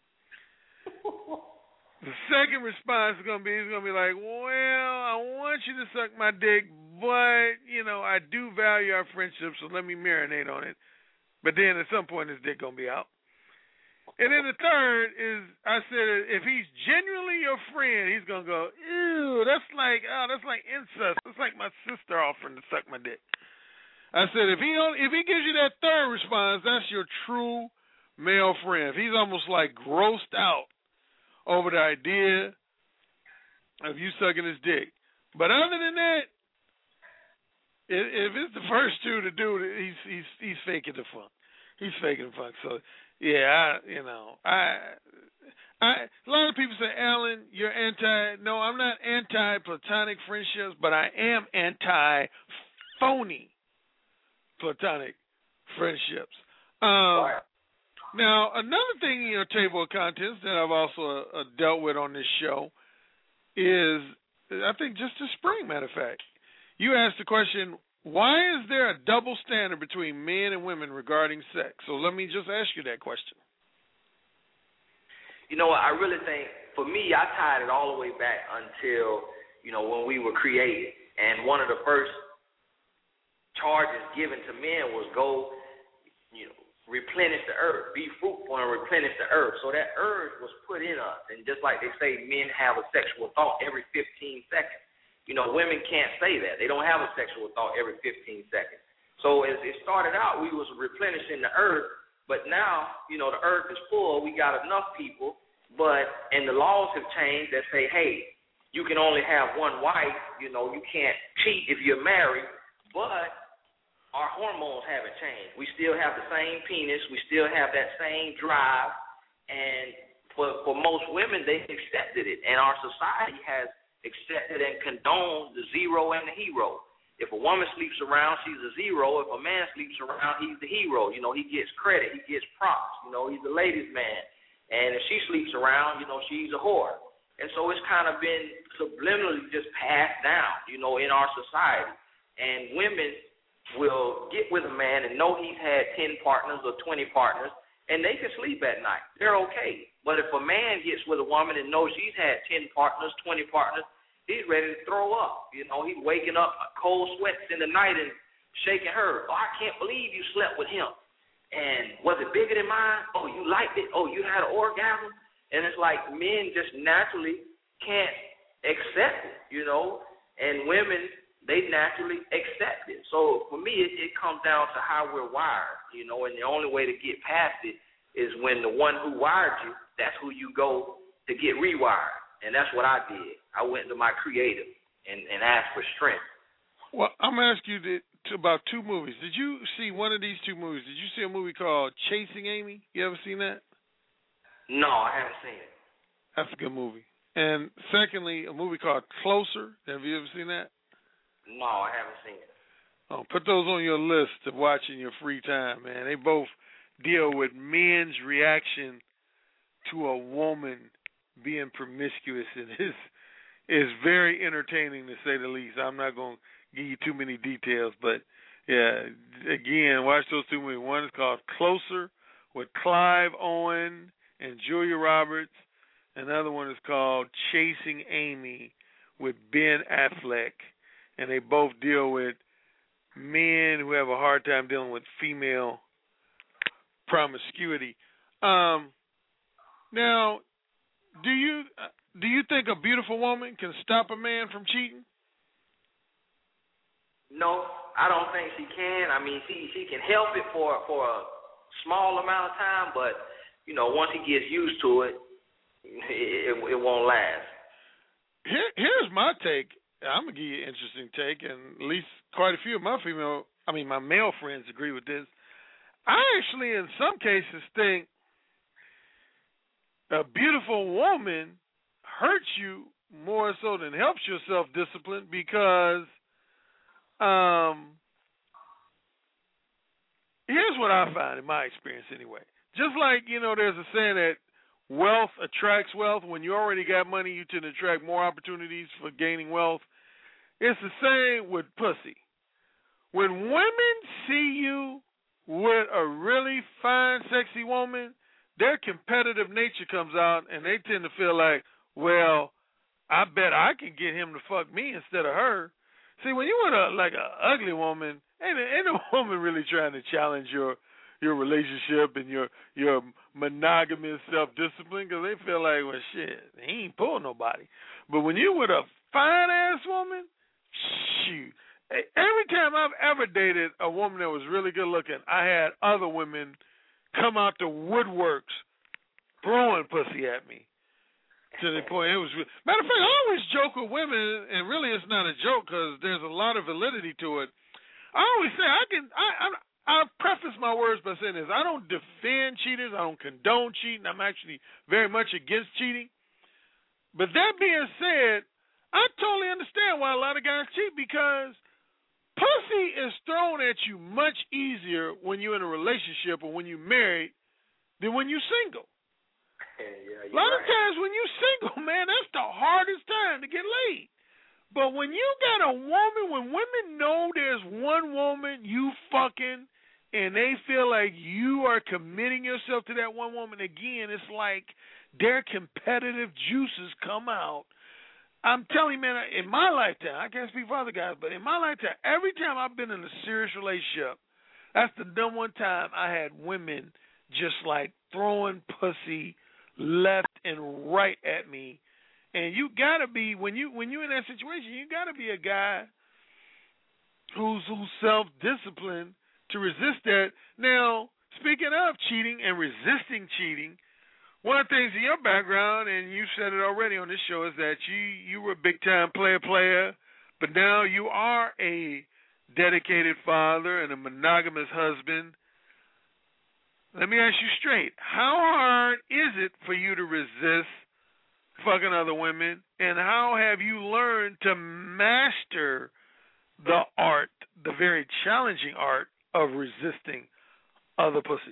The second response is going to be, he's going to be like, well, I want you to suck my dick, but, you know, I do value our friendship, so let me marinate on it. But then at some point, his dick going to be out. And then the third is, I said, if he's genuinely your friend, he's going to go, ew, that's like, oh, that's like incest. That's like my sister offering to suck my dick. I said, if he only, if he gives you that third response, that's your true male friend. If he's almost like grossed out over the idea of you sucking his dick. But other than that, if, if it's the first two to do it, he's he's he's faking the funk. He's faking the funk. So yeah, I, you know, I, I a lot of people say, Alan, you're anti. No, I'm not anti platonic friendships, but I am anti phony platonic friendships. Um, Now, another thing in your table of contents that I've also uh, dealt with on this show is, I think just this spring, matter of fact, you asked the question, why is there a double standard between men and women regarding sex? So let me just ask you that question. You know what, I really think, for me, I tied it all the way back until, you know, when we were created. And one of the first charges given to men was go, you know, replenish the earth, be fruitful and replenish the earth. So that urge was put in us. And just like they say, men have a sexual thought every fifteen seconds. You know, women can't say that. They don't have a sexual thought every fifteen seconds. So as it started out, we was replenishing the earth, but now, you know, the earth is full. We got enough people, but, and the laws have changed that say, hey, you can only have one wife. You know, you can't cheat if you're married, but our hormones haven't changed. We still have the same penis. We still have that same drive. And for for most women, they've accepted it. And our society has accepted and condoned the zero and the hero. If a woman sleeps around, she's a zero. If a man sleeps around, he's the hero. You know, he gets credit. He gets props. You know, he's the ladies' man. And if she sleeps around, you know, she's a whore. And so it's kind of been subliminally just passed down, you know, in our society. And women will get with a man and know he's had ten partners or twenty partners, and they can sleep at night. They're okay. But if a man gets with a woman and knows she's had ten partners, twenty partners, he's ready to throw up. You know, he's waking up cold sweats in the night and shaking her. Oh, I can't believe you slept with him. And was it bigger than mine? Oh, you liked it? Oh, you had an orgasm? And it's like men just naturally can't accept it, you know, and women, they naturally accept it. So for me, it, it comes down to how we're wired, you know, and the only way to get past it is when the one who wired you, that's who you go to get rewired. And that's what I did. I went to my creator and, and asked for strength. Well, I'm going to ask you to, to about two movies. Did you see one of these two movies? Did you see a movie called Chasing Amy? You ever seen that? No, I haven't seen it. That's a good movie. And secondly, a movie called Closer. Have you ever seen that? No, I haven't seen it. Oh, put those on your list to watch in your free time, man. They both deal with men's reaction to a woman being promiscuous, and it's, it's very entertaining to say the least. I'm not going to give you too many details, but Yeah, again, watch those two movies. One is called Closer with Clive Owen and Julia Roberts. Another one is called Chasing Amy with Ben Affleck. And they both deal with men who have a hard time dealing with female promiscuity. Um, now, do you do you think a beautiful woman can stop a man from cheating? No, I don't think she can. I mean, she she can help it for for a small amount of time, but you know, once he gets used to it, it, it, it won't last. Here, here's my take. I'm gonna give you an interesting take, and at least quite a few of my female, I mean, my male friends agree with this. I actually, in some cases, think a beautiful woman hurts you more so than helps your self-discipline because um, here's what I find in my experience anyway. Just like, you know, there's a saying that wealth attracts wealth. When you already got money, you tend to attract more opportunities for gaining wealth. It's the same with pussy. When women see you with a really fine, sexy woman, their competitive nature comes out, and they tend to feel like, well, I bet I can get him to fuck me instead of her. See, when you with a like a ugly woman, ain't a, ain't a woman really trying to challenge your your relationship and your your monogamous self-discipline because they feel like, well, shit, he ain't pulling nobody. But when you with a fine-ass woman, shoot. Every time I've ever dated a woman that was really good-looking, I had other women come out the woodworks throwing pussy at me. To the point, it was matter of fact, I always joke with women, and really it's not a joke because there's a lot of validity to it. I always say I can. I I, I preface my words by saying this: I don't defend cheaters, I don't condone cheating. I'm actually very much against cheating. But that being said, I totally understand why a lot of guys cheat because pussy is thrown at you much easier when you're in a relationship or when you're married than when you're single. Yeah, a lot right. of times when you're single, man, that's the hardest time to get laid. But when you got a woman, when women know there's one woman you fucking and they feel like you are committing yourself to that one woman, again, it's like their competitive juices come out. I'm telling you, man, in my lifetime, I can't speak for other guys, but in my lifetime, every time I've been in a serious relationship, that's the number one time I had women just like throwing pussy left and right at me. And you gotta be when you when you're in that situation, you gotta be a guy who's who's self disciplined to resist that. Now, speaking of cheating and resisting cheating, one of the things in your background, and you said it already on this show, is that you you were a big time player player, but now you are a dedicated father and a monogamous husband. Let me ask you straight. How hard is it for you to resist fucking other women, and how have you learned to master the art, the very challenging art of resisting other pussy?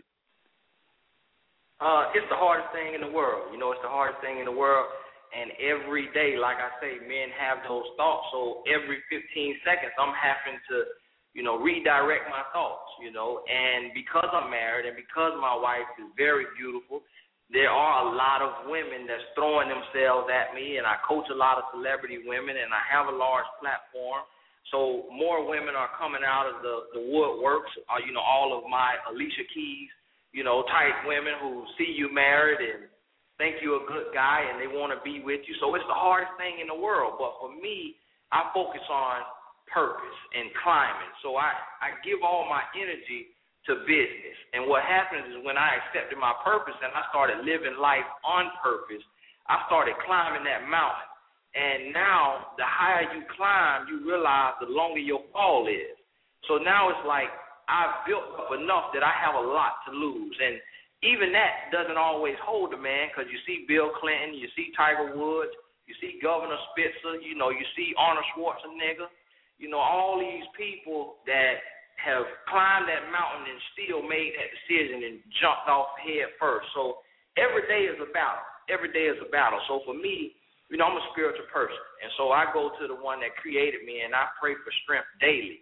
Uh, it's the hardest thing in the world. You know, it's the hardest thing in the world. And every day, like I say, men have those thoughts. So every fifteen seconds, I'm having to, you know, redirect my thoughts, you know. And because I'm married and because my wife is very beautiful, there are a lot of women that's throwing themselves at me. And I coach a lot of celebrity women, and I have a large platform. So more women are coming out of the, the woodworks, uh, you know, all of my Alicia Keys, you know, type women who see you married and think you're a good guy and they want to be with you. So it's the hardest thing in the world. But for me, I focus on purpose and climbing. So I, I give all my energy to business. And what happens is when I accepted my purpose and I started living life on purpose, I started climbing that mountain. And now the higher you climb, you realize the longer your fall is. So now it's like I've built up enough that I have a lot to lose. And even that doesn't always hold the man, because you see Bill Clinton, you see Tiger Woods, you see Governor Spitzer, you know, you see Arnold Schwarzenegger, you know, all these people that have climbed that mountain and still made that decision and jumped off head first. So every day is a battle. Every day is a battle. So for me, you know, I'm a spiritual person. And so I go to the one that created me and I pray for strength daily.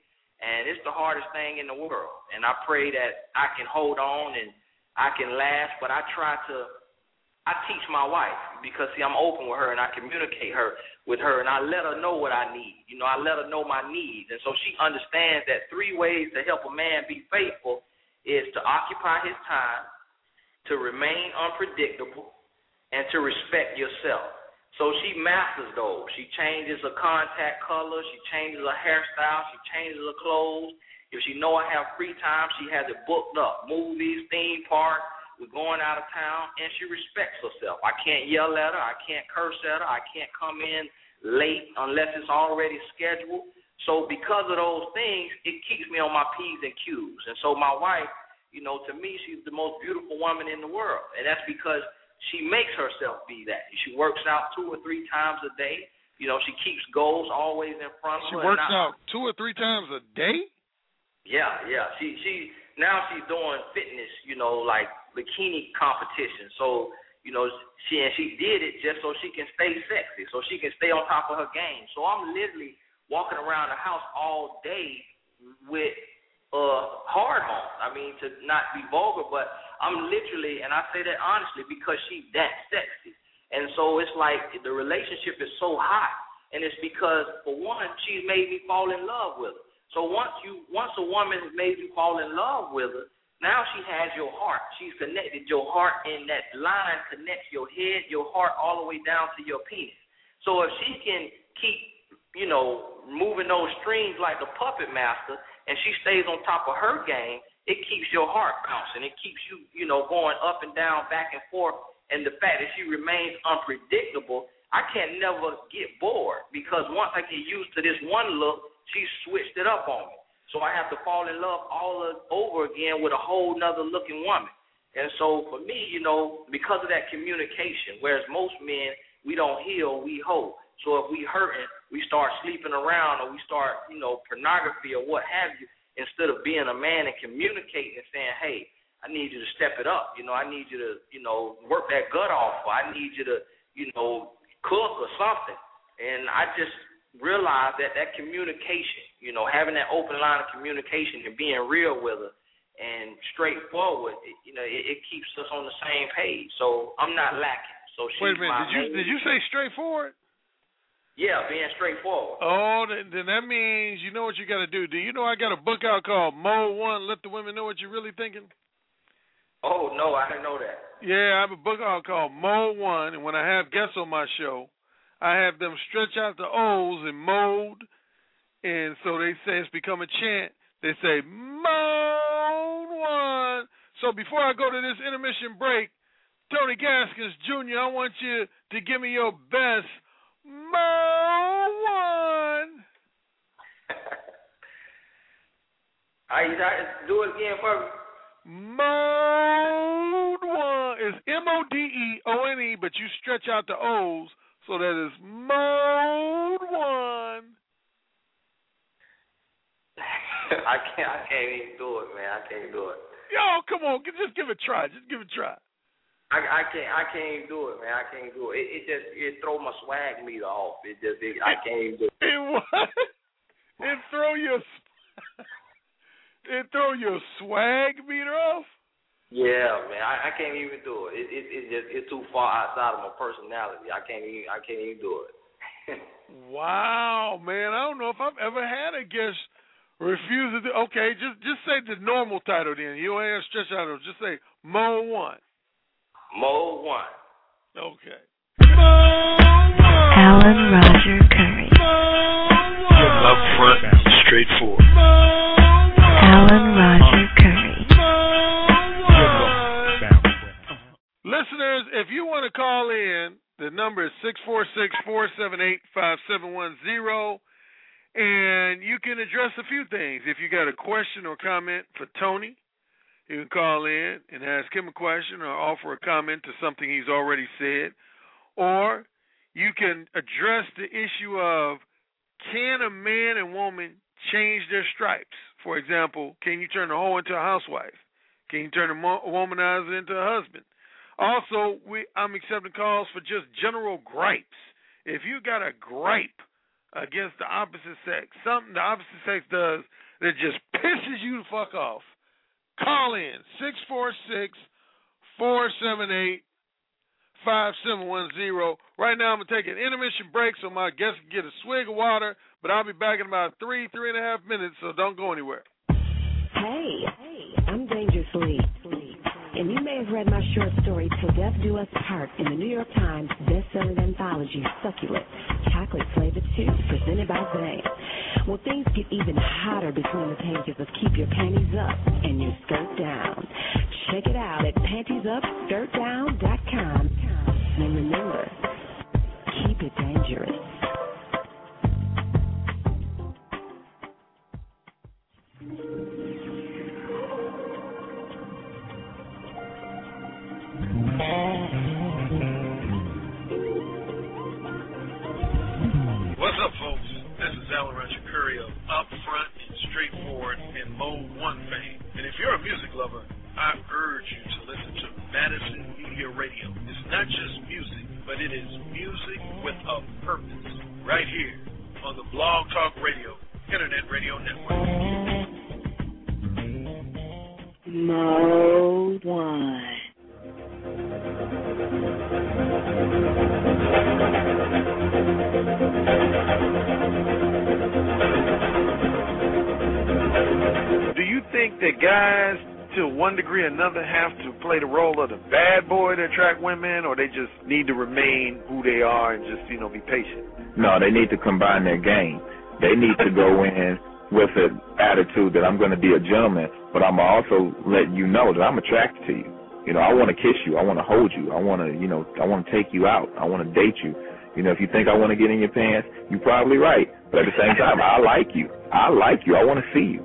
And it's the hardest thing in the world. And I pray that I can hold on and I can laugh, but I try to, I teach my wife because, see, I'm open with her and I communicate her with her and I let her know what I need. You know, I let her know my needs. And so she understands that three ways to help a man be faithful is to occupy his time, to remain unpredictable, and to respect yourself. So she masters those. She changes her contact color. She changes her hairstyle. She changes her clothes. If she know I have free time, she has it booked up. Movies, theme park, we're going out of town, and she respects herself. I can't yell at her. I can't curse at her. I can't come in late unless it's already scheduled. So because of those things, it keeps me on my P's and Q's. And so my wife, you know, to me, she's the most beautiful woman in the world, and that's because she makes herself be that. She works out two or three times a day. You know, she keeps goals always in front of she her. She works I, out two or three times a day? Yeah, yeah. She she now she's doing fitness, you know, like bikini competition. So, you know, she and she did it just so she can stay sexy, so she can stay on top of her game. So I'm literally walking around the house all day with uh hard on. I mean, to not be vulgar, but I'm literally, and I say that honestly, because she's that sexy. And so it's like the relationship is so hot, and it's because, for one, she's made me fall in love with her. So once you, once a woman has made you fall in love with her, now she has your heart. She's connected your heart, and that line connects your head, your heart, all the way down to your penis. So if she can keep, you know, moving those strings like a puppet master, and she stays on top of her game, it keeps your heart bouncing. It keeps you, you know, going up and down, back and forth. And the fact that she remains unpredictable, I can't never get bored, because once I get used to this one look, she switched it up on me. So I have to fall in love all over again with a whole nother looking woman. And so for me, you know, because of that communication, whereas most men, we don't heal, we hold. So if we hurting, we start sleeping around, or we start, you know, pornography or what have you, instead of being a man and communicating and saying, hey, I need you to step it up. You know, I need you to, you know, work that gut off. Or I need you to, you know, cook or something. And I just realized that that communication, you know, having that open line of communication and being real with her and straightforward, it, you know, it, it keeps us on the same page. So I'm not lacking. So she's Wait a minute. My did you main, did you say straightforward? Yeah, being straightforward. Oh, then, then that means you know what you got to do. Do you know I got a book out called Mode One? Let the women know what you're really thinking. Oh no, I didn't know that. Yeah, I have a book out called Mode One, and when I have guests on my show, I have them stretch out the O's in mode, and so they say it's become a chant. They say Mode One. So before I go to this intermission break, Tony Gaskins Junior, I want you to give me your best Mode One. I, I do it again for me. Mode One is M O D E O N E, but you stretch out the O's, so that is Mode One. I can't. I can't even do it, man. I can't do it. Yo, come on, just give it a try. Just give it a try. I, I can't. I can't even do it, man. I can't do it. It, it just it throw my swag meter off. It just. It, I can't even do it. It what? It throw your. It throw your swag meter off? Yeah, man, I, I can't even do it. It, it. It just it's too far outside of my personality. I can't even. I can't even do it. Wow, man, I don't know if I've ever had a guest refuse to do. Okay, just just say the normal title then. You don't have to stretch out. Just say Mode One. Mode One. Okay. Alan Roger Curry. Up front, straightforward. Alan Roger Curry. Listeners, if you want to call in, the number is six four six, four seven eight, five seven one zero, and you can address a few things. If you got a question or comment for Tony, you can call in and ask him a question or offer a comment to something he's already said, or you can address the issue of, can a man and woman change their stripes? For example, can you turn a hoe into a housewife? Can you turn a womanizer into a husband? Also, we, I'm accepting calls for just general gripes. If you got a gripe against the opposite sex, something the opposite sex does that just pisses you the fuck off, call in six four six, four seven eight, five seven one zero. Right now I'm going to take an intermission break so my guest can get a swig of water, but I'll be back in about three, three and a half minutes, so don't go anywhere. Hey, hey, I'm Dangerously. And you may have read my short story, Till Death Do Us Part, in the New York Times best-selling anthology, Succulent, Chocolate Flavored Soup, presented by Zay. Well, things get even hotter between the pages of Keep Your Panties Up and Your Skirt Down. Check it out at panties up skirt down dot com. And remember, keep it dangerous. What's up, folks? This is Alan Roger Curry of Upfront and Straightforward and Mode one fame. And if you're a music lover, I urge you to listen to Madison Media Radio. It's not just music, but it is music with a purpose. Right here on the Blog Talk Radio Internet Radio Network. Mode one. Do you think that guys, to one degree or another, have to play the role of the bad boy to attract women, or they just need to remain who they are and just, you know, be patient? No, they need to combine their game. They need to go in with an attitude that I'm going to be a gentleman, but I'm also letting you know that I'm attracted to you. You know, I want to kiss you. I want to hold you. I want to, you know, I want to take you out. I want to date you. You know, if you think I want to get in your pants, you're probably right. But at the same time, I like you. I like you. I want to see you.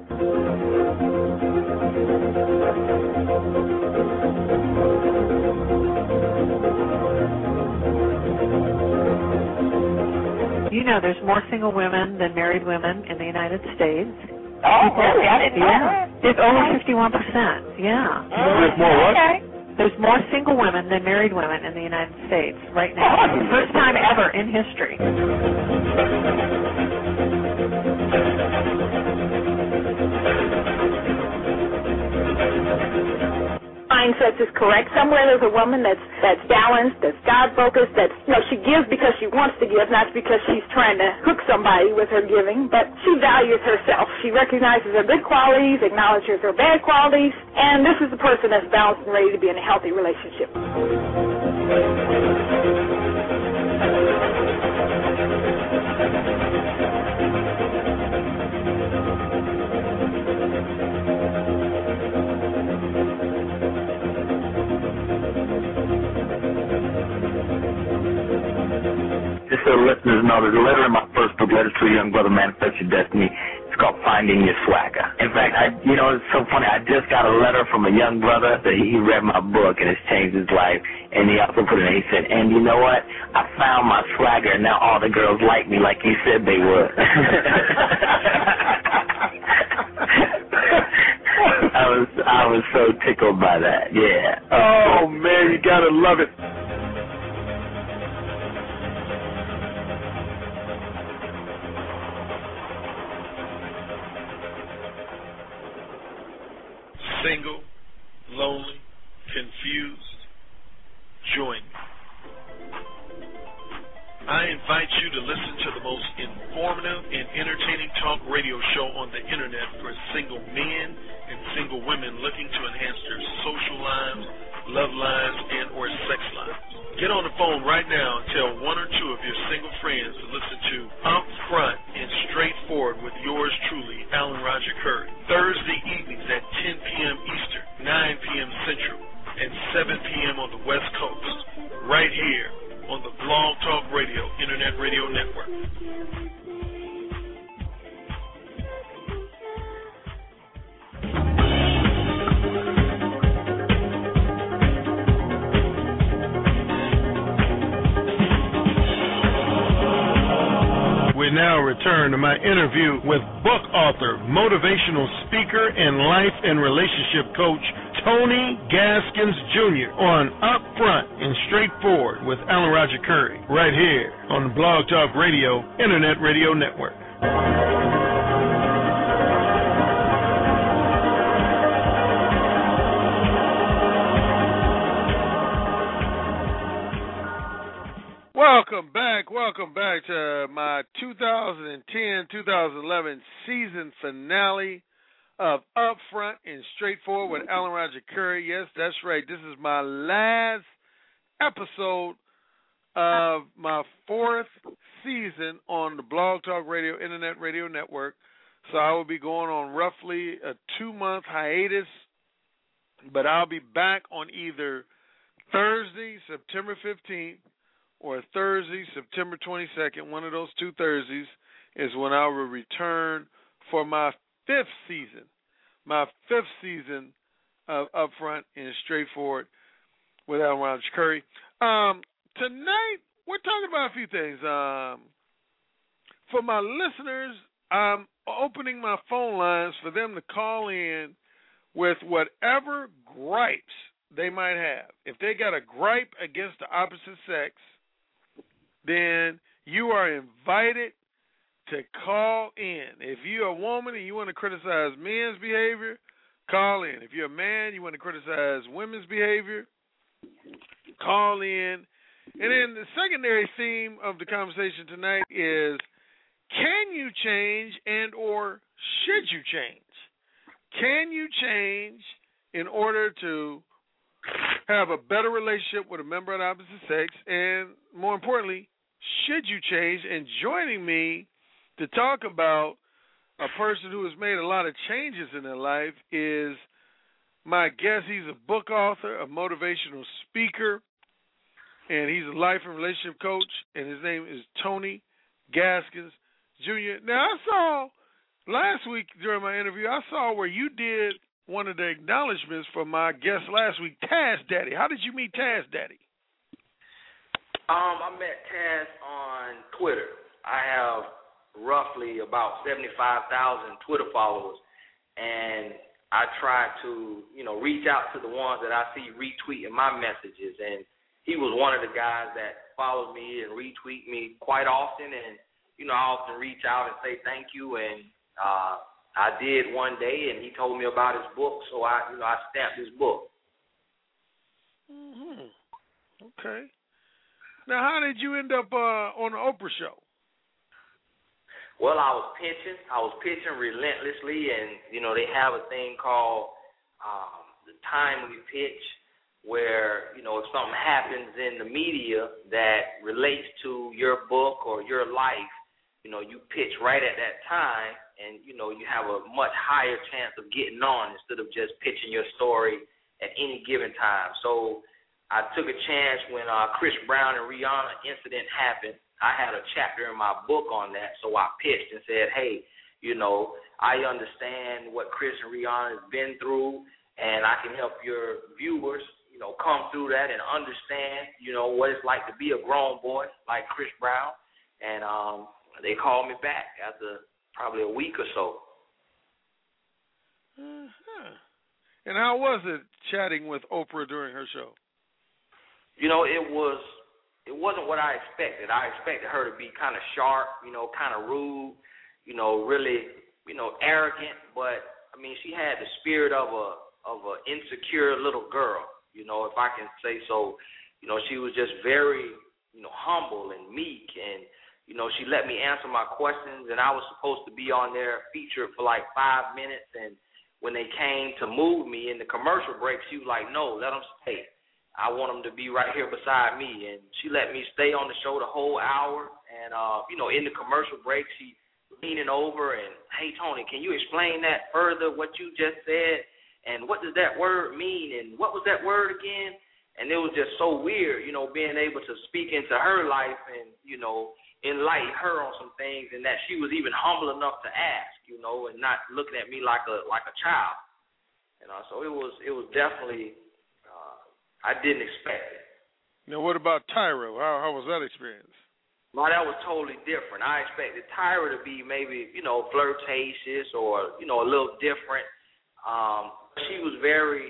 You know, there's more single women than married women in the United States. Oh, really? I didn't know yeah. that. It's over fifty-one percent. Yeah. There's more what? Okay. There's more single women than married women in the United States right now. It's the first time ever in history. Mindset is correct. Somewhere there's a woman that's that's balanced, that's God focused, that's you know she gives because she wants to give, not because she's trying to hook somebody with her giving. But she values herself. She recognizes her good qualities, acknowledges her bad qualities, and this is the person that's balanced and ready to be in a healthy relationship. Just so listeners know, there's a letter in my first book, Letters to a Young Brother, Manifest Your Destiny. It's called Finding Your Swagger. In fact, I, you know, it's so funny. I just got a letter from a young brother that he read my book and it's changed his life. And he also put it in, he said, and you know what? I found my swagger and now all the girls like me like you said they would. I was I was so tickled by that, yeah. Oh, man, you got to love it. Single, lonely, confused, join me. I invite you to listen to the most informative and entertaining talk radio show on the internet for single men and single women looking to enhance their social lives, love lives, and or sex lives. Get on the phone right now and tell one or two of your single friends to listen to Upfront and Straightforward with yours truly, Alan Roger Curry. Thursday evenings at ten p.m. Eastern, nine p.m. Central, and seven p.m. on the West Coast. Right here on the Blog Talk Radio Internet Radio Network. We now return to my interview with book author, motivational speaker, and life and relationship coach, Tony Gaskins Junior on Up Front and Straightforward with Alan Roger Curry, right here on the Blog Talk Radio Internet Radio Network. Welcome back, welcome back to my two thousand ten two thousand eleven season finale of Upfront and Straightforward with Alan Roger Curry. Yes, that's right. This is my last episode of my fourth season on the Blog Talk Radio Internet Radio Network. So I will be going on roughly a two-month hiatus, but I'll be back on either Thursday, September fifteenth, or Thursday, September twenty-second. One of those two Thursdays is when I will return for my fifth season, my fifth season of Upfront and Straightforward with Alan Roger Curry. Um, tonight, we're talking about a few things. Um, for my listeners, I'm opening my phone lines for them to call in with whatever gripes they might have. If they got a gripe against the opposite sex, then you are invited to call in. If you're a woman and you want to criticize men's behavior, call in. If you're a man, you want to criticize women's behavior, call in. And then the secondary theme of the conversation tonight is, can you change and or should you change? Can you change in order to have a better relationship with a member of the opposite sex? And more importantly, should you change? And joining me to talk about a person who has made a lot of changes in their life is my guest. He's a book author, a motivational speaker, and he's a life and relationship coach, and his name is Tony Gaskins Junior Now, I saw last week during my interview, I saw where you did one of the acknowledgments for my guest last week, Taz Daddy. How did you meet Taz Daddy? Um, I met Taz on Twitter. I have roughly about seventy-five thousand Twitter followers, and I try to, you know, reach out to the ones that I see retweeting my messages, and he was one of the guys that follows me and retweet me quite often, and, you know, I often reach out and say thank you, and uh, I did one day, and he told me about his book, so I, you know, I stamped his book. Mm-hmm. Okay. Now, how did you end up uh, on the Oprah show? Well, I was pitching. I was pitching relentlessly, and, you know, they have a thing called um, the timely pitch where, you know, if something happens in the media that relates to your book or your life, you know, you pitch right at that time, and, you know, you have a much higher chance of getting on instead of just pitching your story at any given time. So I took a chance when uh, Chris Brown and Rihanna incident happened. I had a chapter in my book on that, so I pitched and said, hey, you know, I understand what Chris and Rihanna has been through, and I can help your viewers, you know, come through that and understand, you know, what it's like to be a grown boy like Chris Brown. And um, they called me back after probably a week or so. Uh-huh. And how was it chatting with Oprah during her show? You know, it was, it wasn't what I expected. I expected her to be kind of sharp, you know, kind of rude, you know, really, you know, arrogant. But, I mean, she had the spirit of a of an insecure little girl, you know, if I can say so. You know, she was just very, you know, humble and meek. And, you know, she let me answer my questions. And I was supposed to be on there featured for like five minutes. And when they came to move me in the commercial break, she was like, no, let them stay. I want them to be right here beside me. And she let me stay on the show the whole hour. And, uh, you know, in the commercial break, she leaning over and, hey, Tony, can you explain that further, what you just said? And what does that word mean? And what was that word again? And it was just so weird, you know, being able to speak into her life and, you know, enlighten her on some things, and that she was even humble enough to ask, you know, and not looking at me like a like a child. You know, so it was it was definitely, uh, I didn't expect it. Now, what about Tyra? How how was that experience? Well, that was totally different. I expected Tyra to be maybe, you know, flirtatious or, you know, a little different. Um, she was very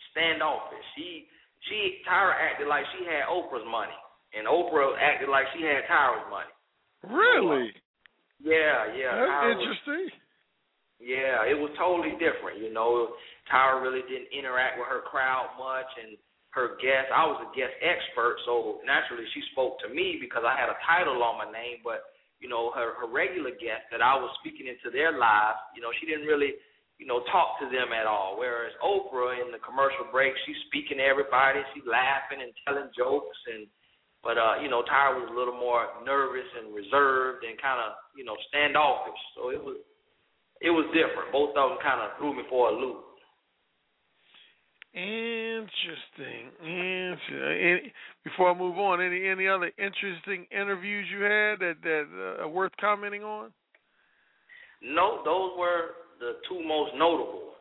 standoffish. She she Tyra acted like she had Oprah's money, and Oprah acted like she had Tyra's money. Really? Yeah, yeah. That's Tyra interesting. Was, yeah, it was totally different. You know, Tyra really didn't interact with her crowd much, and her guests. I was a guest expert, so naturally she spoke to me because I had a title on my name. But you know, her her regular guests that I was speaking into their lives, you know, she didn't really, you know, talk to them at all. Whereas Oprah in the commercial break, she's speaking to everybody, she's laughing and telling jokes, and but uh, you know, Tyra was a little more nervous and reserved and kind of, you know, standoffish. So it was it was different. Both of them kind of threw me for a loop. Interesting. Interesting. Before I move on, any any other interesting interviews you had that that uh, are worth commenting on? No, those were the two most notable.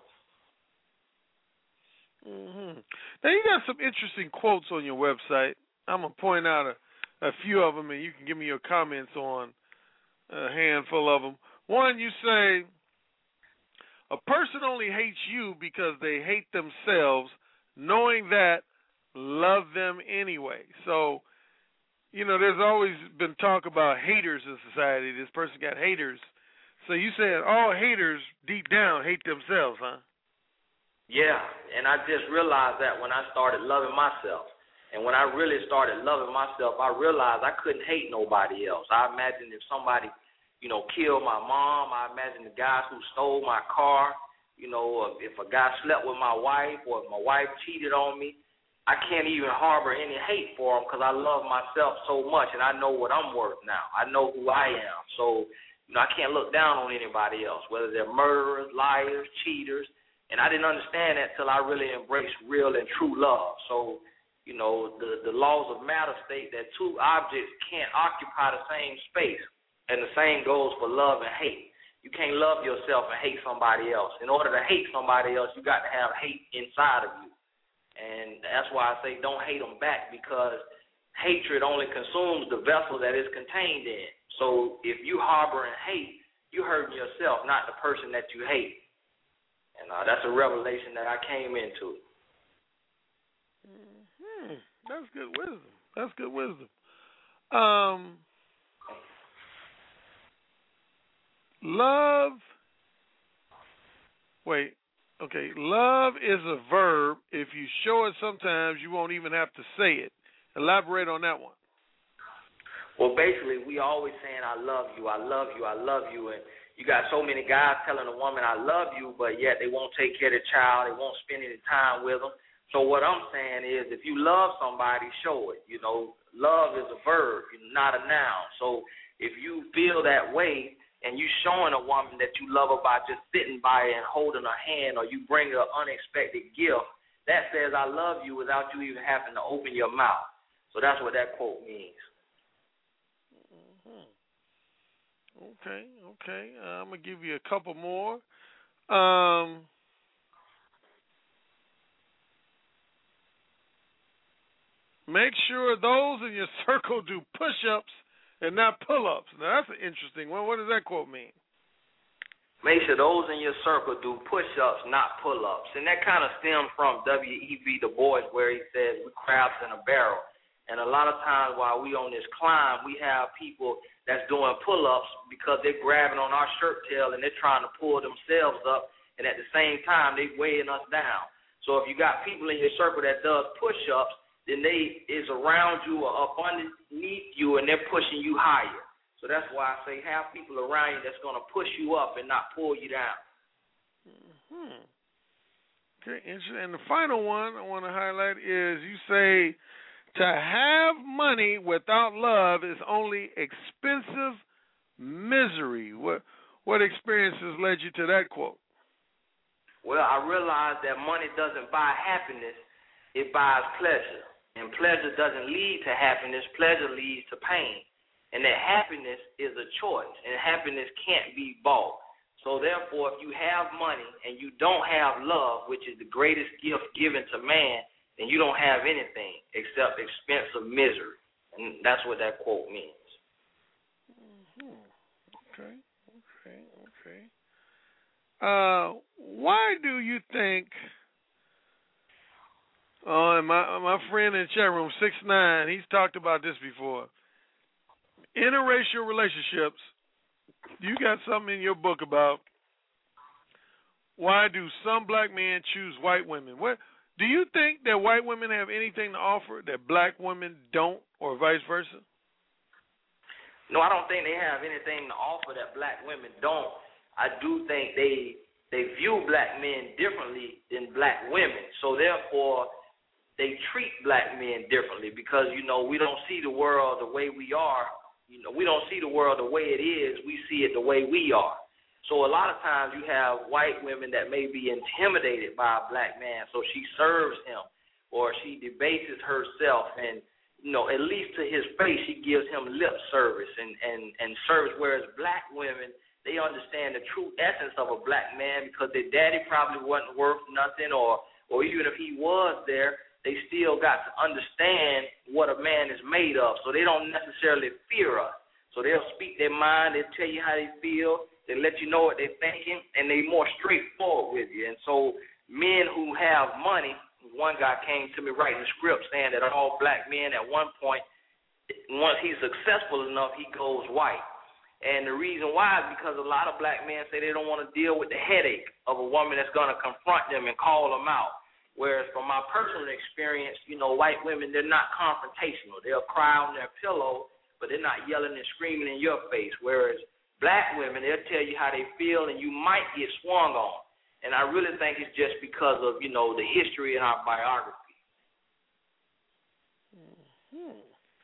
Mm-hmm. Now you got some interesting quotes on your website. I'm gonna point out a, a few of them, and you can give me your comments on a handful of them. One, you say, a person only hates you because they hate themselves, knowing that, love them anyway. So, you know, there's always been talk about haters in society. This person got haters. So you said all haters deep down hate themselves, huh? Yeah, and I just realized that when I started loving myself. And when I really started loving myself, I realized I couldn't hate nobody else. I imagined if somebody, you know, killed my mom, I imagined the guys who stole my car, you know, if a guy slept with my wife or if my wife cheated on me, I can't even harbor any hate for them because I love myself so much and I know what I'm worth now. I know who I am. So, you know, I can't look down on anybody else, whether they're murderers, liars, cheaters. And I didn't understand that till I really embraced real and true love. So, you know, the, the laws of matter state that two objects can't occupy the same space, and the same goes for love and hate. You can't love yourself and hate somebody else. In order to hate somebody else, you got to have hate inside of you. And that's why I say don't hate them back, because hatred only consumes the vessel that it's contained in. So if you harboring hate, you're hurting yourself, not the person that you hate. And uh, that's a revelation that I came into. Hmm, that's good wisdom. That's good wisdom. Um, love. Wait. Okay. Love is a verb. If you show it sometimes, you won't even have to say it. Elaborate on that one. Well, basically, we always saying, I love you, I love you, I love you. And you got so many guys telling a woman, I love you, but yet they won't take care of the child. They won't spend any time with them. So what I'm saying is, if you love somebody, show it. You know, love is a verb, not a noun. So if you feel that way and you showing a woman that you love her by just sitting by her and holding her hand, or you bring her an unexpected gift, that says I love you without you even having to open your mouth. So that's what that quote means. Mm-hmm. Okay, okay. Uh, I'm going to give you a couple more. Um... Make sure those in your circle do push-ups and not pull-ups. Now, that's an interesting one. What does that quote mean? Make sure those in your circle do push-ups, not pull-ups. And that kind of stems from W E B Du Bois, where he says we're crabs in a barrel. And a lot of times while we on this climb, we have people that's doing pull-ups because they're grabbing on our shirt tail and they're trying to pull themselves up. And at the same time, they're weighing us down. So if you got people in your circle that does push-ups, then they is around you or up underneath you, and they're pushing you higher. So that's why I say have people around you that's going to push you up and not pull you down. Mm-hmm. Okay, interesting. And the final one I want to highlight is you say to have money without love is only expensive misery. What what experiences led you to that quote? Well, I realized that money doesn't buy happiness, it buys pleasure. And pleasure doesn't lead to happiness. Pleasure leads to pain. And that happiness is a choice. And happiness can't be bought. So therefore, if you have money and you don't have love, which is the greatest gift given to man, then you don't have anything except expensive misery. And that's what that quote means. Mm-hmm. Okay, okay, okay. Uh, why do you think Oh, and my my friend in the chat room, six nine, he's talked about this before. Interracial relationships. You got something in your book about why do some black men choose white women? What do you think that white women have anything to offer that black women don't, or vice versa? No, I don't think they have anything to offer that black women don't. I do think they they view black men differently than black women. So therefore, they treat black men differently because, you know, we don't see the world the way we are. You know, we don't see the world the way it is. We see it the way we are. So a lot of times you have white women that may be intimidated by a black man, so she serves him or she debases herself, and, you know, at least to his face she gives him lip service and, and, and service, whereas black women, they understand the true essence of a black man because their daddy probably wasn't worth nothing, or, or even if he was there, they still got to understand what a man is made of, so they don't necessarily fear us. So they'll speak their mind, they'll tell you how they feel, they let you know what they're thinking, and they're more straightforward with you. And so men who have money, one guy came to me writing a script saying that all black men at one point, once he's successful enough, he goes white. And the reason why is because a lot of black men say they don't want to deal with the headache of a woman that's going to confront them and call them out. Whereas from my personal experience, you know, white women, they're not confrontational. They'll cry on their pillow, but they're not yelling and screaming in your face. Whereas black women, they'll tell you how they feel, and you might get swung on. And I really think it's just because of, you know, the history in our biography. Hmm.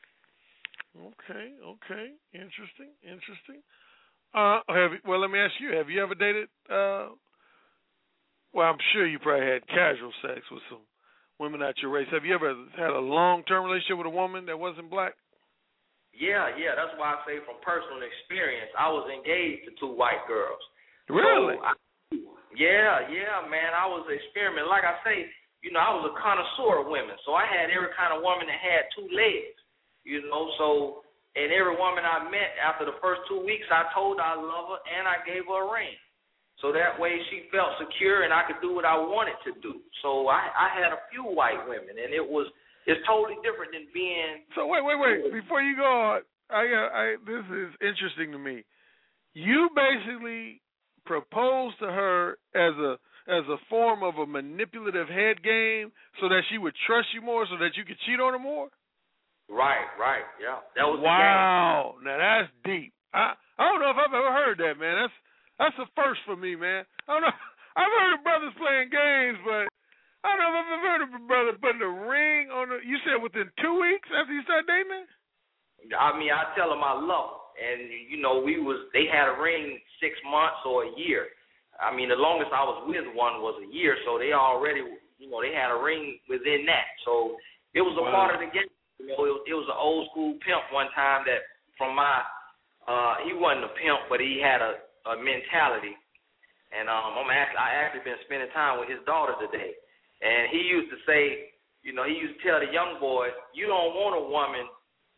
Okay, okay. Interesting, interesting. Uh, have you, well, let me ask you, have you ever dated, uh, well, I'm sure you probably had casual sex with some women at your race. Have you ever had a long-term relationship with a woman that wasn't black? Yeah, yeah, that's why I say from personal experience, I was engaged to two white girls. Really? So I, yeah, yeah, man, I was experimenting. Like I say, you know, I was a connoisseur of women, so I had every kind of woman that had two legs, you know, so, and every woman I met after the first two weeks, I told her I love her, and I gave her a ring. So that way she felt secure, and I could do what I wanted to do. So I, I had a few white women, and it was, it's totally different than being. So wait, wait, wait. Before you go on, I, I, this is interesting to me. You basically proposed to her as a as a form of a manipulative head game, so that she would trust you more, so that you could cheat on her more. Right, right, yeah. That was wow. The game. Now that's deep. I I don't know if I've ever heard that, man. That's that's a first for me, man. I don't know. I've heard of brothers playing games, but I don't know if I've ever heard of a brother putting a ring on the. You said within two weeks after you started dating her? I mean, I tell them I love her, and you know, we was they had a ring six months or a year. I mean, the longest I was with one was a year, so they already, you know, they had a ring within that. So it was a wow. part of the game. You know, it was, it was an old school pimp one time that from my, uh, he wasn't a pimp, but he had a, a mentality. And um, I'm actually, I actually been spending time with his daughter today. And he used to say, you know, he used to tell the young boys, you don't want a woman,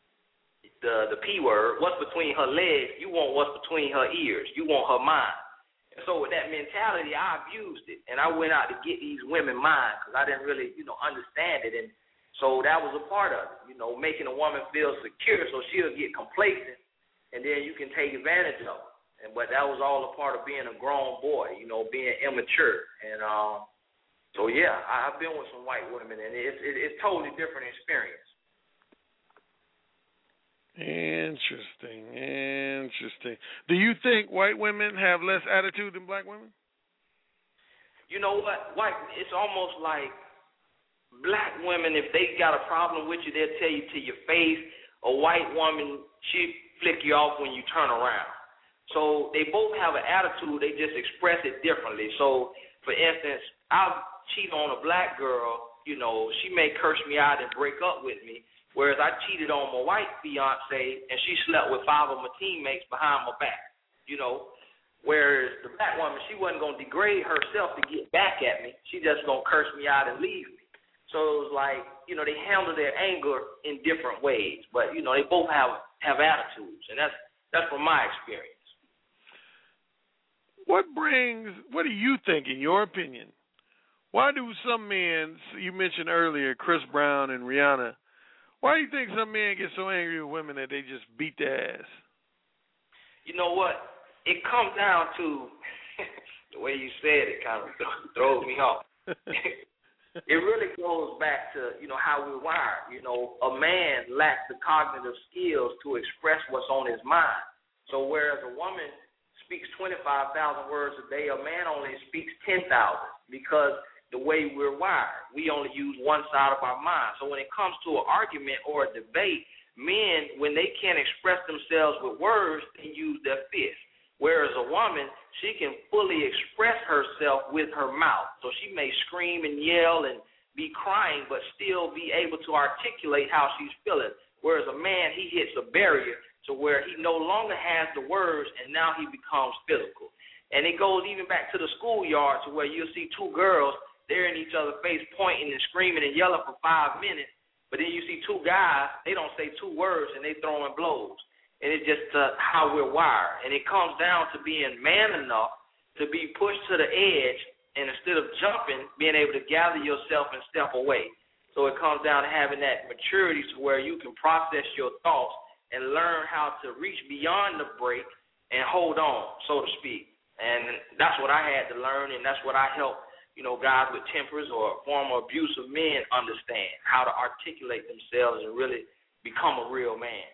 the the P word, what's between her legs, you want what's between her ears. You want her mind. And so with that mentality, I abused it. And I went out to get these women mine because I didn't really, you know, understand it. And so that was a part of it, you know, making a woman feel secure so she'll get complacent, and then you can take advantage of her. And but that was all a part of being a grown boy, you know, being immature. And um, so, yeah, I, I've been with some white women, and it's, it, it's totally different experience. Interesting, interesting. Do you think white women have less attitude than black women? You know what? White, it's almost like black women, if they got a problem with you, they'll tell you to your face. A white woman, she flick you off when you turn around. So they both have an attitude, they just express it differently. So, for instance, I'll cheat on a black girl, you know, she may curse me out and break up with me, whereas I cheated on my white fiance and she slept with five of my teammates behind my back, you know. Whereas the black woman, she wasn't going to degrade herself to get back at me. She just going to curse me out and leave me. So it was like, you know, they handle their anger in different ways. But, you know, they both have, have attitudes, and that's that's from my experience. What brings, what do you think, in your opinion, Why do some men, you mentioned earlier, Chris Brown and Rihanna, why do you think some men get so angry with women that they just beat their ass? You know what? It comes down to the way you said it kind of throws me off. It really goes back to, you know, how we're wired. You know, a man lacks the cognitive skills to express what's on his mind. So whereas a woman speaks twenty-five thousand words a day, a man only speaks ten thousand because the way we're wired, we only use one side of our mind. So when it comes to an argument or a debate, men, when they can't express themselves with words, they use their fists. Whereas a woman, she can fully express herself with her mouth. So she may scream and yell and be crying, but still be able to articulate how she's feeling. Whereas a man, he hits a barrier to where he no longer has the words, and now he becomes physical. And it goes even back to the schoolyard to where you'll see two girls, they're in each other's face pointing and screaming and yelling for five minutes, but then you see two guys, they don't say two words, and they throwing blows. And it's just uh, how we're wired. And it comes down to being man enough to be pushed to the edge, and instead of jumping, being able to gather yourself and step away. So it comes down to having that maturity to where you can process your thoughts and learn how to reach beyond the break and hold on, so to speak. And that's what I had to learn, and that's what I help, you know, guys with tempers or former abusive men understand, how to articulate themselves and really become a real man.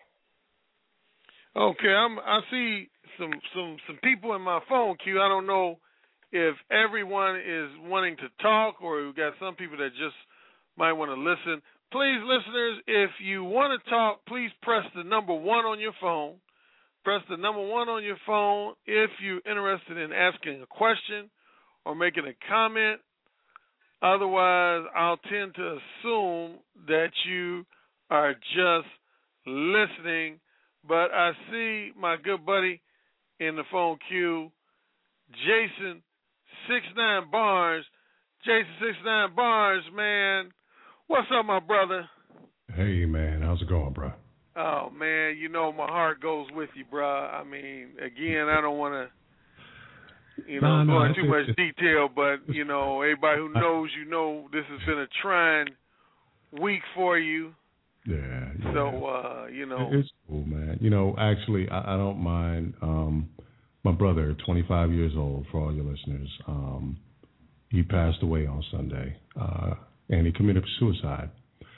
Okay, I'm, I see some, some, some people in my phone queue. I don't know if everyone is wanting to talk or we've got some people that just might want to listen. Please, listeners, if you want to talk, please press the number one on your phone. Press the number one on your phone if you're interested in asking a question or making a comment. Otherwise, I'll tend to assume that you are just listening. But I see my good buddy in the phone queue, Jason six nine Barnes. Jason six nine Barnes, man. What's up, my brother? Hey, man. How's it going, bro? Oh, man, you know my heart goes with you, bro. I mean, again, I don't want to, you know, no, go no, into too much detail, but, you know, everybody who knows you know this has been a trying week for you. Yeah, yeah. So, uh, you know. It's cool, man. You know, actually, I, I don't mind. Um, my brother, twenty-five years old, for all your listeners, um, he passed away on Sunday, uh, and he committed suicide.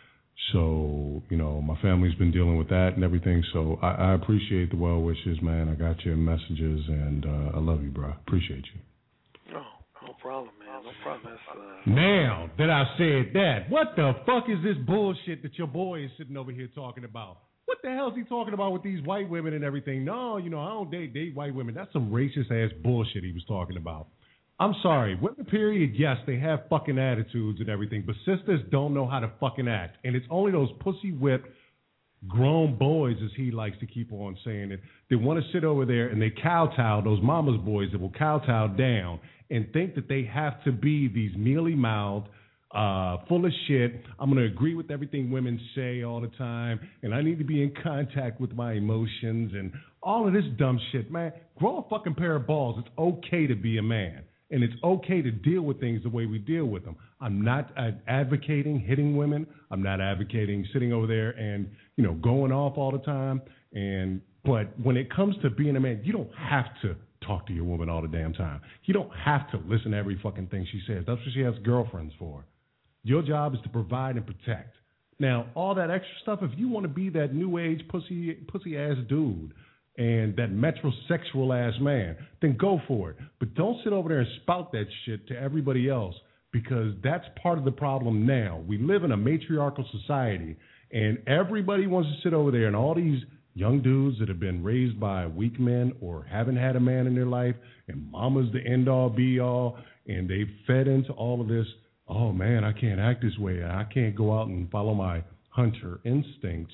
So, you know, my family's been dealing with that and everything. So I, I appreciate the well wishes, man. I got your messages, and uh, I love you, bro. Appreciate you. Oh, no problem, man. No problem. That's, uh... Now that I said that, what the fuck is this bullshit that your boy is sitting over here talking about? What the hell is he talking about with these white women and everything? No, you know, I don't date, date white women. That's some racist-ass bullshit he was talking about. I'm sorry. Women, period, yes, they have fucking attitudes and everything, but sisters don't know how to fucking act. And it's only those pussy-whipped grown boys, as he likes to keep on saying it, they want to sit over there and they kowtow, those mama's boys that will kowtow down and think that they have to be these mealy-mouthed, uh, full of shit. I'm going to agree with everything women say all the time, and I need to be in contact with my emotions and all of this dumb shit. Man, grow a fucking pair of balls. It's okay to be a man. And it's okay to deal with things the way we deal with them. I'm not uh, advocating hitting women. I'm not advocating sitting over there and, you know, going off all the time. And but when it comes to being a man, you don't have to talk to your woman all the damn time. You don't have to listen to every fucking thing she says. That's what she has girlfriends for. Your job is to provide and protect. Now, all that extra stuff, if you want to be that new age pussy pussy ass dude and that metrosexual ass man, then go for it. But don't sit over there and spout that shit to everybody else, because that's part of the problem now. We live in a matriarchal society, and everybody wants to sit over there, and all these young dudes that have been raised by weak men or haven't had a man in their life, and mama's the end-all, be-all, and they've fed into all of this, oh, man, I can't act this way. I can't go out and follow my hunter instincts.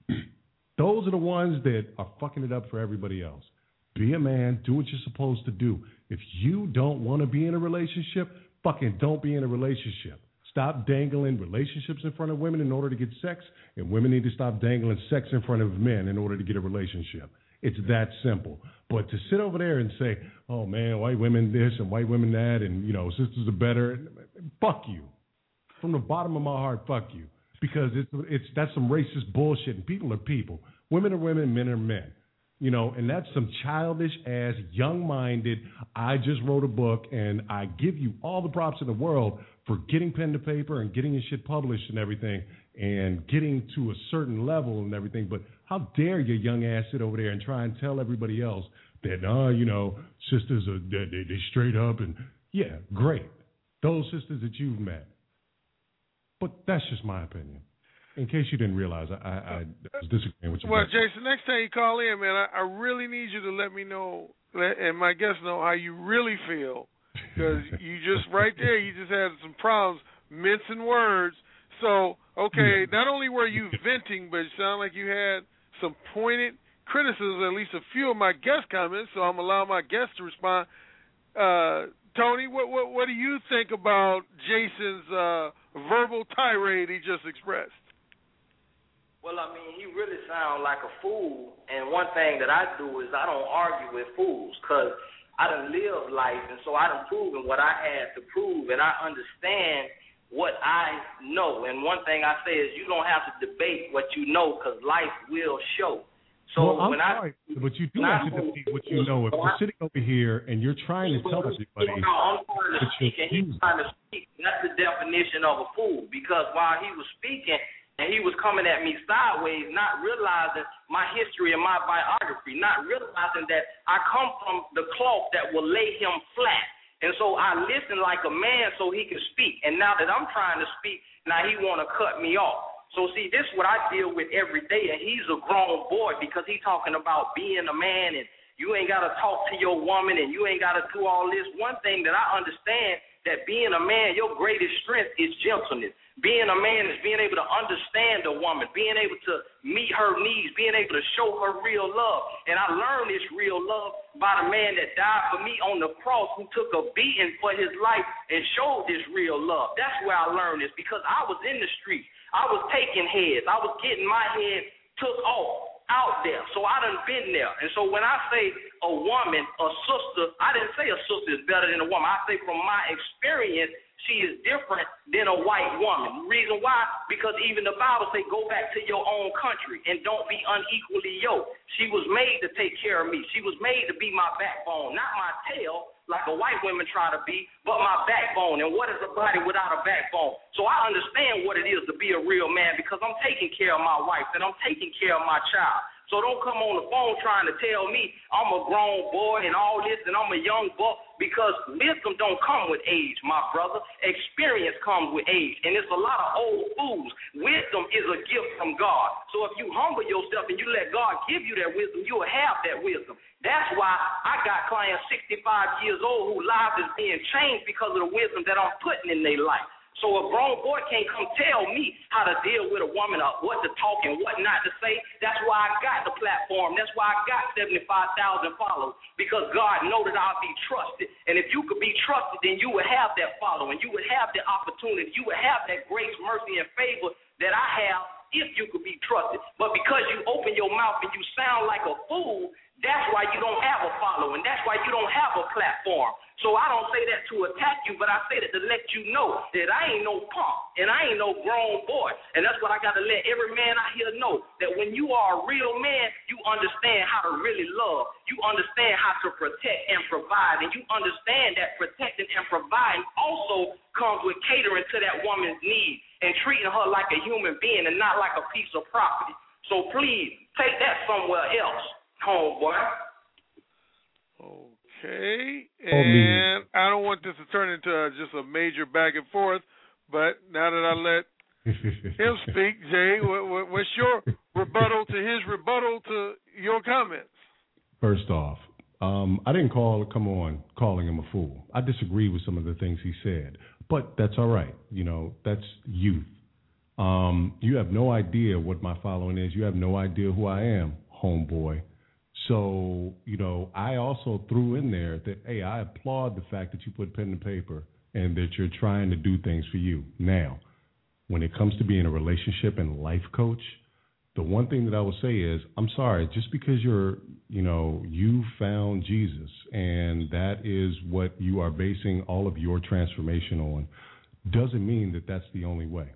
Those are the ones that are fucking it up for everybody else. Be a man. Do what you're supposed to do. If you don't want to be in a relationship, fucking don't be in a relationship. Stop dangling relationships in front of women in order to get sex, and women need to stop dangling sex in front of men in order to get a relationship. It's that simple. But to sit over there and say, oh, man, white women this and white women that, and, you know, sisters are better, fuck you. From the bottom of my heart, fuck you. Because it's it's that's some racist bullshit, and people are people. Women are women, men are men. You know, and that's some childish ass, young-minded, I just wrote a book, and I give you all the props in the world for getting pen to paper and getting your shit published and everything and getting to a certain level and everything. But how dare your young ass sit over there and try and tell everybody else that, uh, you know, sisters are they, they, they straight up and, yeah, great. Those sisters that you've met. But that's just my opinion. In case you didn't realize, I, I, I was disagreeing with you. Well, Jason, next time you call in, man, I, I really need you to let me know, let, and my guests know how you really feel. Because you just, right there, you just had some problems mincing words. So, okay, not only were you venting, but it sounded like you had some pointed criticisms, at least a few of my guest comments, so I'm allowing my guests to respond. Uh, Tony, what, what what do you think about Jason's uh, verbal tirade he just expressed? Well, I mean, he really sounds like a fool, and one thing that I do is I don't argue with fools, because I done lived life, and so I done proven what I had to prove, and I understand what I know. And one thing I say is you don't have to debate what you know, because life will show. So well, I'm when sorry, I, but you do have to debate what you know. If you're sitting over here and you're trying to tell everybody, no, I'm trying to speak, and he's trying to speak. That's the definition of a fool, because while he was speaking, and he was coming at me sideways, not realizing my history and my biography, not realizing that I come from the cloth that will lay him flat. And so I listened like a man so he could speak. And now that I'm trying to speak, now he want to cut me off. So, see, this is what I deal with every day, and he's a grown boy because he's talking about being a man, and you ain't got to talk to your woman, and you ain't got to do all this. One thing that I understand, that being a man, your greatest strength is gentleness. Being a man is being able to understand a woman, being able to meet her needs, being able to show her real love. And I learned this real love by the man that died for me on the cross, who took a beating for his life and showed this real love. That's where I learned this, because I was in the streets. I was taking heads. I was getting my head took off out there. So I done been there. And so when I say a woman, a sister, I didn't say a sister is better than a woman. I say from my experience, she is different than a white woman. Reason why? Because even the Bible say, go back to your own country and don't be unequally yoked. She was made to take care of me. She was made to be my backbone, not my tail, like a white woman try to be, but my backbone. And what is a body without a backbone? So I understand what it is to be a real man, because I'm taking care of my wife and I'm taking care of my child. So don't come on the phone trying to tell me I'm a grown boy and all this and I'm a young buck, because wisdom don't come with age, my brother. Experience comes with age, and it's a lot of old fools. Wisdom is a gift from God. So if you humble yourself and you let God give you that wisdom, you'll have that wisdom. That's why I got clients sixty-five years old whose lives is being changed because of the wisdom that I'm putting in their life. So a grown boy can't come tell me how to deal with a woman or what to talk and what not to say. That's why I got the platform. That's why I got seventy-five thousand followers, because God knows that I'll be trusted. And if you could be trusted, then you would have that following. You would have the opportunity. You would have that grace, mercy, and favor that I have if you could be trusted. But because you open your mouth and you sound like a fool, that's why you don't have a following. That's why you don't have a platform. So I don't say that to attack you, but I say that to let you know that I ain't no punk and I ain't no grown boy. And that's what I got to let every man out here know, that when you are a real man, you understand how to really love. You understand how to protect and provide. And you understand that protecting and providing also comes with catering to that woman's needs and treating her like a human being and not like a piece of property. So please take that somewhere else, homeboy. Okay, and I don't want this to turn into uh, just a major back and forth, but now that I let him speak, Jay, what, what, what's your rebuttal to his rebuttal to your comments? First off, um, I didn't call come on calling him a fool. I disagree with some of the things he said, but that's all right. You know, that's youth. Um, you have no idea what my following is. You have no idea who I am, homeboy. So, you know, I also threw in there that, hey, I applaud the fact that you put pen to paper and that you're trying to do things for you. Now, when it comes to being a relationship and life coach, the one thing that I will say is, I'm sorry, just because you're, you know, you found Jesus and that is what you are basing all of your transformation on, doesn't mean that that's the only way.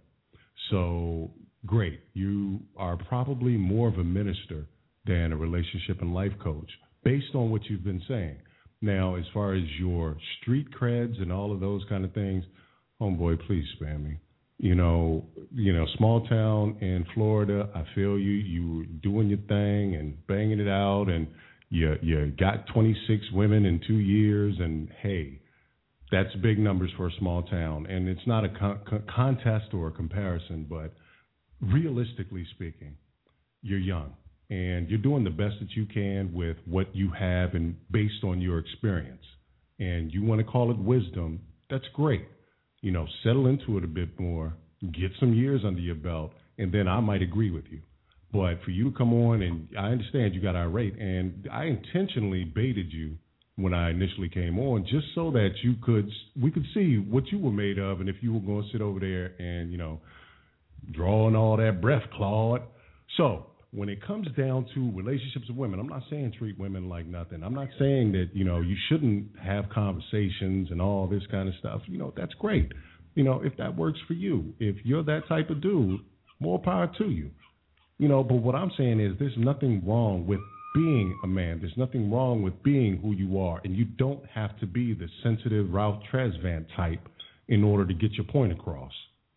So, great. You are probably more of a minister than a relationship and life coach based on what you've been saying. Now, as far as your street creds and all of those kind of things, homeboy, please spare me. You know, you know, small town in Florida, I feel you. You were doing your thing and banging it out, and you you got twenty-six women in two years, and hey, that's big numbers for a small town. And it's not a con- con- contest or a comparison, but realistically speaking, you're young, and you're doing the best that you can with what you have and based on your experience. And you want to call it wisdom, that's great. You know, settle into it a bit more, get some years under your belt, and then I might agree with you. But for you to come on, and I understand you got irate, and I intentionally baited you when I initially came on just so that you could, we could see what you were made of, and if you were going to sit over there and, you know, drawing all that breath, Claude. So when it comes down to relationships with women, I'm not saying treat women like nothing. I'm not saying that, you know, you shouldn't have conversations and all this kind of stuff. You know, that's great. You know, if that works for you, if you're that type of dude, more power to you. You know, but what I'm saying is there's nothing wrong with being a man. There's nothing wrong with being who you are. And you don't have to be the sensitive Ralph Tresvant type in order to get your point across.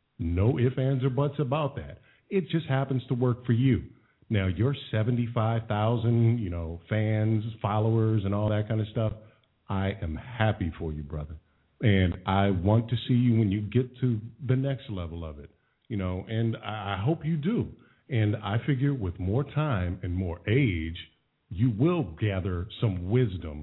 No ifs, ands, or buts about that. It just happens to work for you. Now, your seventy-five thousand, you know, fans, followers, and all that kind of stuff, I am happy for you, brother. And I want to see you when you get to the next level of it, you know, and I hope you do. And I figure with more time and more age, you will gather some wisdom.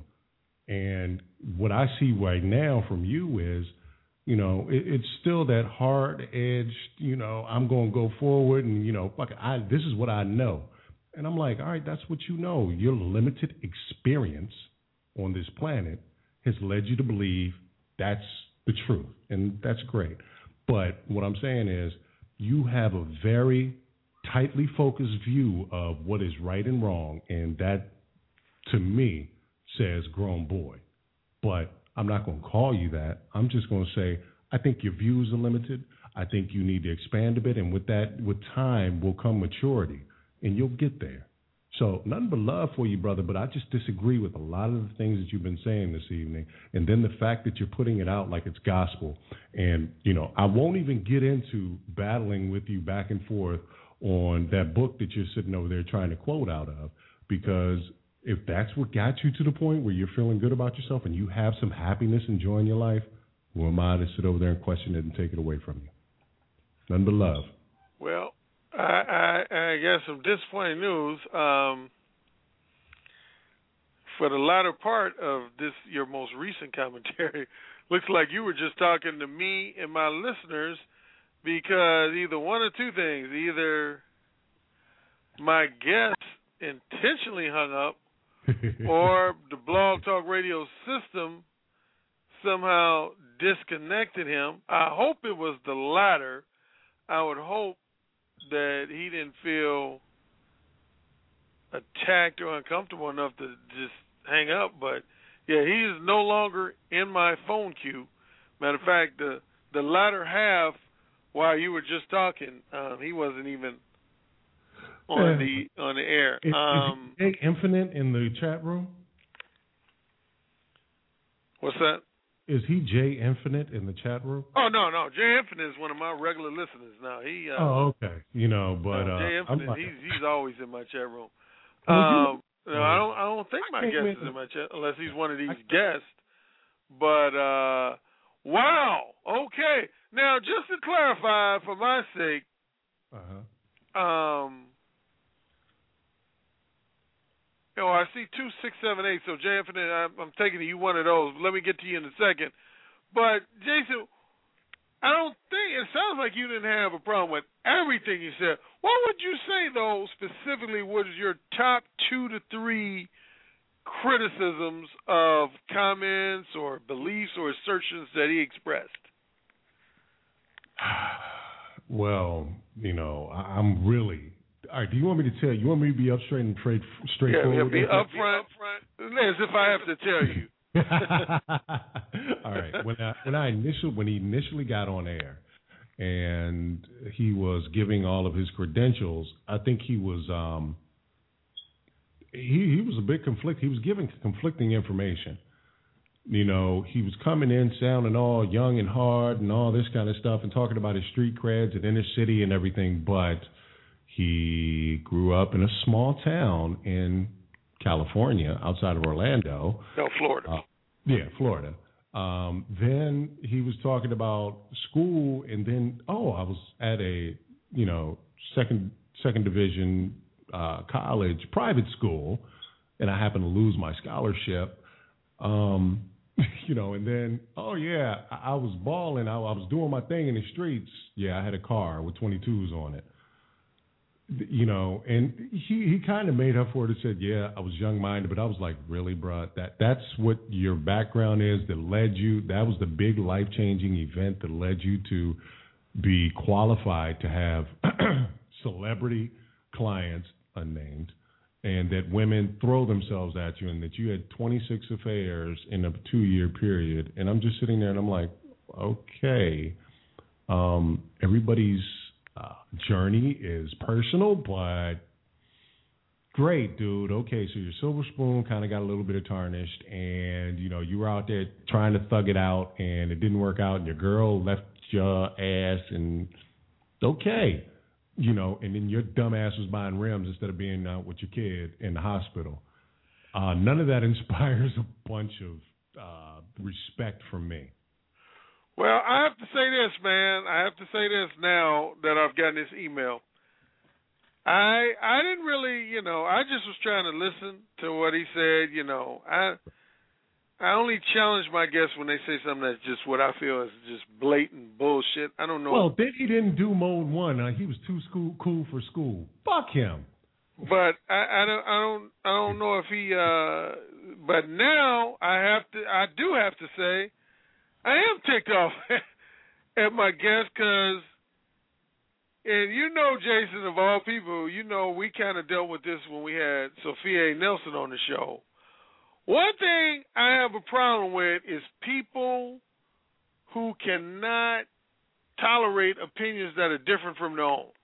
And what I see right now from you is, you know, it, it's still that hard-edged, you know, I'm going to go forward and, you know, fuck, I, this is what I know. And I'm like, all right, that's what you know. Your limited experience on this planet has led you to believe that's the truth, and that's great. But what I'm saying is you have a very tightly focused view of what is right and wrong, and that, to me, says grown boy. But I'm not going to call you that. I'm just going to say, I think your views are limited. I think you need to expand a bit. And with that, with time will come maturity, and you'll get there. So nothing but love for you, brother, but I just disagree with a lot of the things that you've been saying this evening. And then the fact that you're putting it out like it's gospel. And, you know, I won't even get into battling with you back and forth on that book that you're sitting over there trying to quote out of, because if that's what got you to the point where you're feeling good about yourself and you have some happiness enjoying your life, who am I to sit over there and question it and take it away from you? Nothing but love. Well, I, I, I guess some disappointing news. Um, for the latter part of this, your most recent commentary, looks like you were just talking to me and my listeners, because either one or two things. Either my guest intentionally hung up or the Blog Talk Radio system somehow disconnected him. I hope it was the latter. I would hope that he didn't feel attacked or uncomfortable enough to just hang up. But, yeah, he is no longer in my phone queue. Matter of fact, the, the latter half, while you were just talking, um, he wasn't even on uh, the on the air. Is, um, is Jay Infinite in the chat room? What's that? Is he Jay Infinite in the chat room? Oh no, no, Jay Infinite is one of my regular listeners now. He. Uh, oh, okay. You know, but no, Jay uh, Infinite, like, he's he's always in my chat room. Well, um, you, no, I don't I don't think my guest is in my chat unless he's one of these guests. But uh, wow, okay. Now, just to clarify, for my sake, uh-huh. um, you know, I see two six seven eight. So, Jay Infinite, I'm, I'm taking you one of those. Let me get to you in a second. But Jason, I don't think it sounds like you didn't have a problem with everything you said. What would you say, though, specifically? Was your top two to three criticisms of comments or beliefs or assertions that he expressed? Well, you know, I, I'm really. All right, do you want me to tell you? You want me to be up straight and straight, straightforward? Yeah, yeah, be upfront, upfront, as if I have to tell you. All right. When I when I initially when he initially got on air, and he was giving all of his credentials, I think he was um, he he was a bit conflict. He was giving conflicting information. You know, he was coming in sounding all young and hard and all this kind of stuff, and talking about his street creds and inner city and everything, but he grew up in a small town in California, outside of Orlando. No, Florida. Uh, yeah, Florida. Um, then he was talking about school, and then oh, I was at a you know second second division uh, college private school, and I happened to lose my scholarship. Um, you know, and then oh yeah, I, I was balling. I, I was doing my thing in the streets. Yeah, I had a car with twenty-twos on it. You know, and he, he kind of made up for it and said, yeah, I was young-minded, but I was like, really, bro? That, that's what your background is that led you, that was the big life-changing event that led you to be qualified to have celebrity clients, unnamed, and that women throw themselves at you, and that you had twenty-six affairs in a two-year period. And I'm just sitting there, and I'm like, okay, um, everybody's Uh, journey is personal, but great, dude. Okay, so your silver spoon kind of got a little bit of tarnished, and you know you were out there trying to thug it out, and it didn't work out, and your girl left your ass, and okay, you know, and then your dumb ass was buying rims instead of being out with your kid in the hospital. Uh, none of that inspires a bunch of uh, respect from me. Well, I have to say this, man. I have to say this now that I've gotten this email. I I didn't really, you know, I just was trying to listen to what he said, you know. I I only challenge my guests when they say something that's just what I feel is just blatant bullshit. I don't know. Well, then he didn't do mode one. Uh, he was too school, cool for school. Fuck him. But I, I don't I don't I don't know if he uh but now I have to I do have to say I am ticked off at my guest because, and you know, Jason, of all people, you know, we kind of dealt with this when we had Sophia Nelson on the show. One thing I have a problem with is people who cannot tolerate opinions that are different from their own.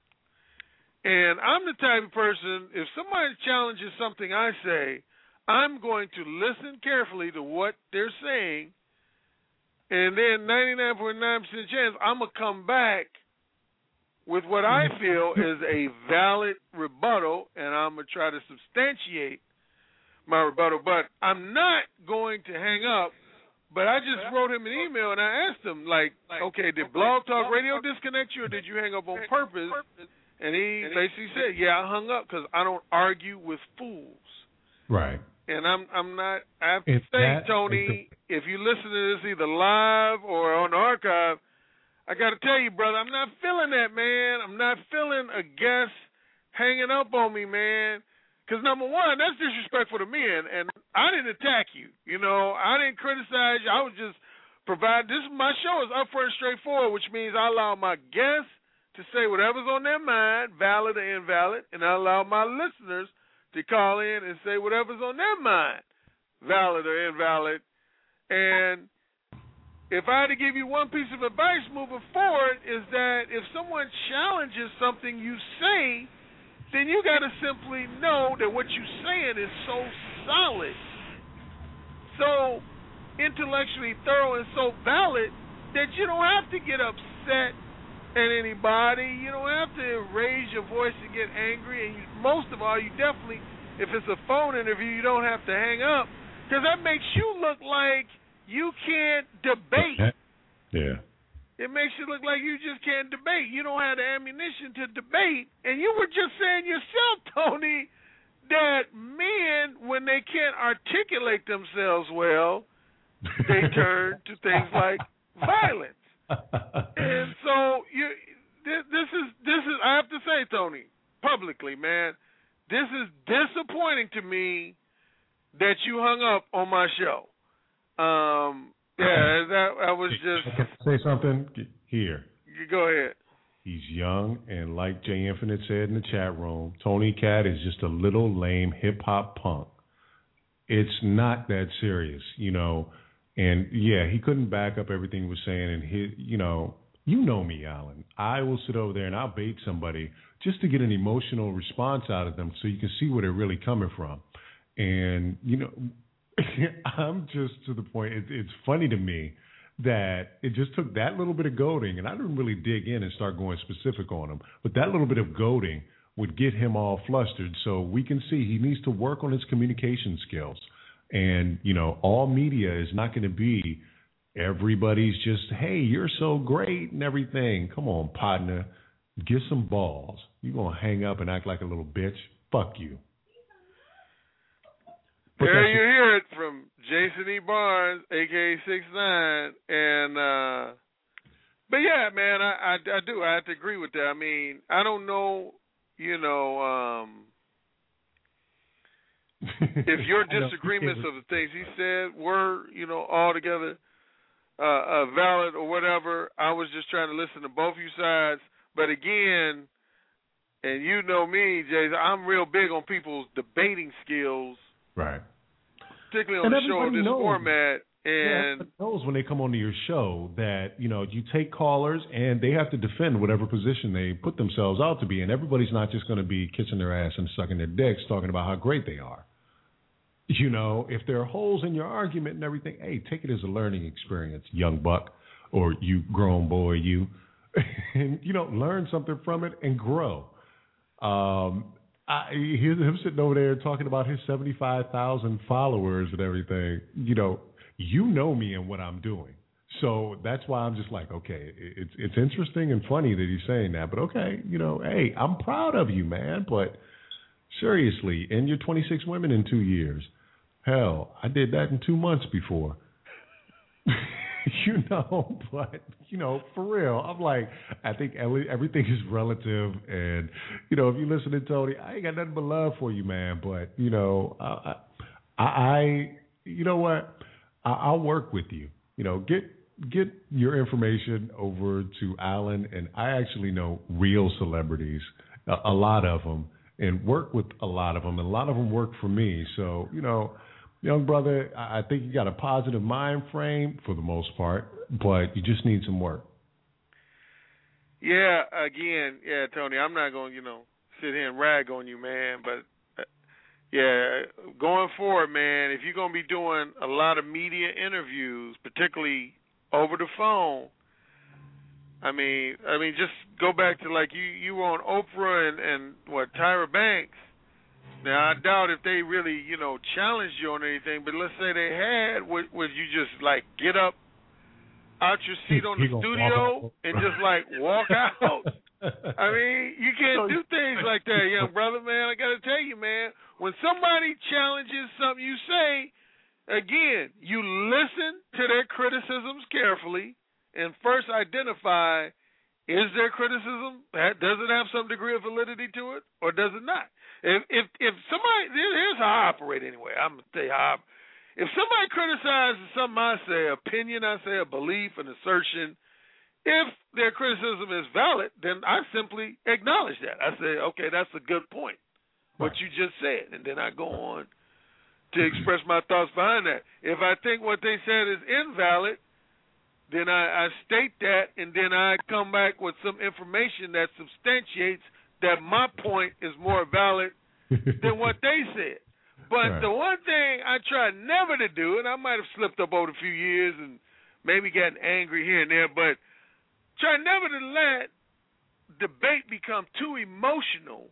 And I'm the type of person, if somebody challenges something I say, I'm going to listen carefully to what they're saying. And then ninety-nine point nine percent chance I'm going to come back with what I feel is a valid rebuttal, and I'm going to try to substantiate my rebuttal. But I'm not going to hang up. But I just wrote him an email, and I asked him, like, okay, did Blog Talk Radio disconnect you, or did you hang up on purpose? And he basically said, yeah, I hung up because I don't argue with fools. Right. And I'm I'm not, I have to say, Tony, if you listen to this either live or on the archive, I got to tell you, brother, I'm not feeling that, man. I'm not feeling a guest hanging up on me, man. Because, number one, that's disrespectful to me, and, and I didn't attack you. You know, I didn't criticize you. I was just provide, this my show is upfront and straightforward, which means I allow my guests to say whatever's on their mind, valid or invalid, and I allow my listeners to call in and say whatever's on their mind, valid or invalid. And if I had to give you one piece of advice moving forward, is that if someone challenges something you say, then you got to simply know that what you're saying is so solid, so intellectually thorough, and so valid that you don't have to get upset at anybody. You don't have to raise your voice and get angry. And you, most of all, you definitely, if it's a phone interview, you don't have to hang up, because that makes you look like you can't debate. Yeah. It makes you look like you just can't debate. You don't have the ammunition to debate. And you were just saying yourself, Tony, that men, when they can't articulate themselves well, they turn to things like violence. And so you, this, this is this is I have to say, Tony, publicly, man, this is disappointing to me that you hung up on my show. Um, yeah, that I was just Can I say something here. You go ahead. He's young, and like Jay Infinite said in the chat room, Tony Cat is just a little lame hip hop punk. it's not that serious, you know. And yeah, he couldn't back up everything he was saying, and he, you know, you know me, Alan. I will sit over there and I'll bait somebody just to get an emotional response out of them, so you can see where they're really coming from. And you know, I'm just to the point. It, it's funny to me that it just took that little bit of goading, and I didn't really dig in and start going specific on him, but that little bit of goading would get him all flustered. So we can see he needs to work on his communication skills. And, you know, all media is not going to be everybody's just, hey, you're so great and everything. Come on, partner, get some balls. You're going to hang up and act like a little bitch? Fuck you. But there you hear it from Jason E. Barnes, a k a. six nine. And, uh, but yeah, man, I, I, I do. I have to agree with that. I mean, I don't know, you know, um, if your disagreements of the things he said were, you know, altogether uh, uh, valid or whatever. I was just trying to listen to both you sides. But again, and you know me, Jay, I'm real big on people's debating skills. Right. Particularly on and the show of this knows. format. And yeah, knows when they come onto your show that, you know, you take callers and they have to defend whatever position they put themselves out to be. And everybody's not just going to be kissing their ass and sucking their dicks talking about how great they are. You know, if there are holes in your argument and everything, hey, take it as a learning experience, young buck, or you grown boy, you. And, you know, learn something from it and grow. Um, I hear him sitting over there talking about his seventy-five thousand followers and everything. You know, you know me and what I'm doing. So that's why I'm just like, okay, it's it's interesting and funny that he's saying that. But, okay, you know, hey, I'm proud of you, man. But seriously, and you're twenty-six women in two years. Hell, I did that in two months before. You know, but, you know, for real, I'm like, I think everything is relative. And, you know, if you listen to Tony, I ain't got nothing but love for you, man. But, you know, I, I, I you know what? I, I'll work with you. You know, get get your information over to Alan. And I actually know real celebrities, a, a lot of them, and work with a lot of them. And a lot of them work for me. So, you know, young brother, I think you got a positive mind frame for the most part, but you just need some work. Yeah, again, yeah, Tony, I'm not going to, you know, sit here and rag on you, man, but, uh, yeah, going forward, man, if you're going to be doing a lot of media interviews, particularly over the phone, I mean, I mean, just go back to, like, you, you were on Oprah and, and, what, Tyra Banks. Now, I doubt if they really, you know, challenged you on anything, but let's say they had, would, would you just, like, get up out your seat on the studio and just, like, walk out? I mean, you can't do things like that, young brother, man. I got to tell you, man, when somebody challenges something you say, again, you listen to their criticisms carefully and first identify, is there criticism? Does it have some degree of validity to it, or does it not? If if if somebody, here's how I operate anyway. I'm gonna tell you how. I, if somebody criticizes something I say, opinion I say, a belief, an assertion, if their criticism is valid, then I simply acknowledge that. I say, okay, that's a good point, what you just said, and then I go on to express my thoughts behind that. If I think what they said is invalid, then I, I state that, and then I come back with some information that substantiates that my point is more valid than what they said. But right. The one thing I try never to do, and I might have slipped up over a few years and maybe gotten angry here and there, but try never to let debate become too emotional.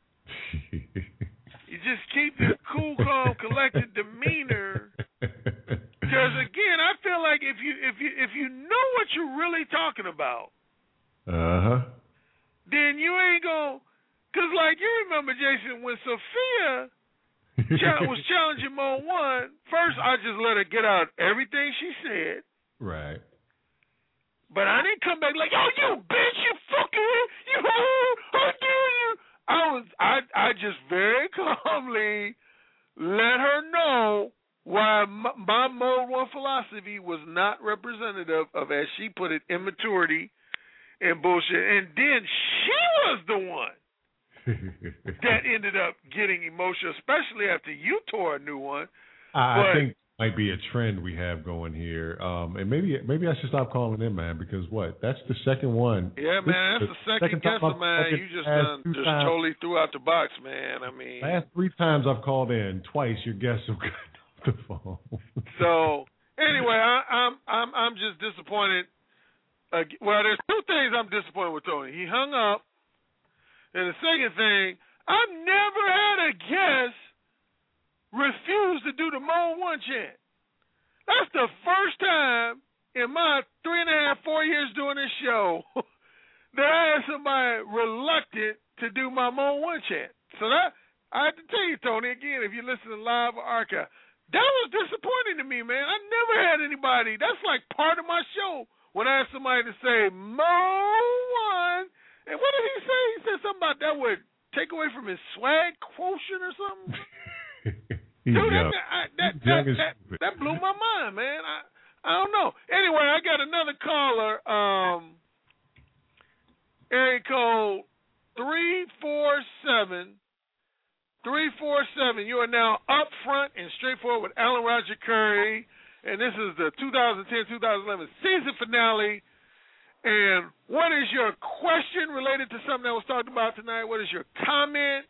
You just keep this cool, calm, collected demeanor. Because again, I feel like if you if you if you know what you're really talking about, uh huh, then you ain't gonna. Cause like you remember, Jason, when Sophia cha- was challenging Mo One, first I just let her get out everything she said. Right. But I didn't come back like, yo, you bitch, you fucking, you how dare you? I was, I, I just very calmly let her know why my, my Mode One philosophy was not representative of, as she put it, immaturity and bullshit. And then she was the one that ended up getting emotional, especially after you tore a new one. I but, think it might be a trend we have going here, um, and maybe maybe I should stop calling in, man, because what? That's the second one. Yeah, this man, that's the, the second, second guess of mine. You just done, just times, totally threw out the box, man. I mean, last three times I've called in, twice your guests have got off the phone. So anyway, I, I'm I'm I'm just disappointed. Uh, well, there's two things I'm disappointed with Tony. He hung up, and the second thing, I've never had a guest refuse to do the Mo one chant. That's the first time in my three and a half, four years doing this show that I had somebody reluctant to do my Mo one chant. So that I have to tell you, Tony, again, if you listen to live or archive, that was disappointing to me, man. I never had anybody. That's like part of my show when I asked somebody to say Mo one. And what did he say? He said something about that would take away from his swag quotient or something. Dude, that, I, that, that, that, that blew my mind, man. I I don't know. Anyway, I got another caller. Um, area code three four seven. three four seven. You are now up front and straightforward with Alan Roger Curry. And this is the twenty ten twenty eleven season finale. And what is your question related to something that was talked about tonight? What is your comment?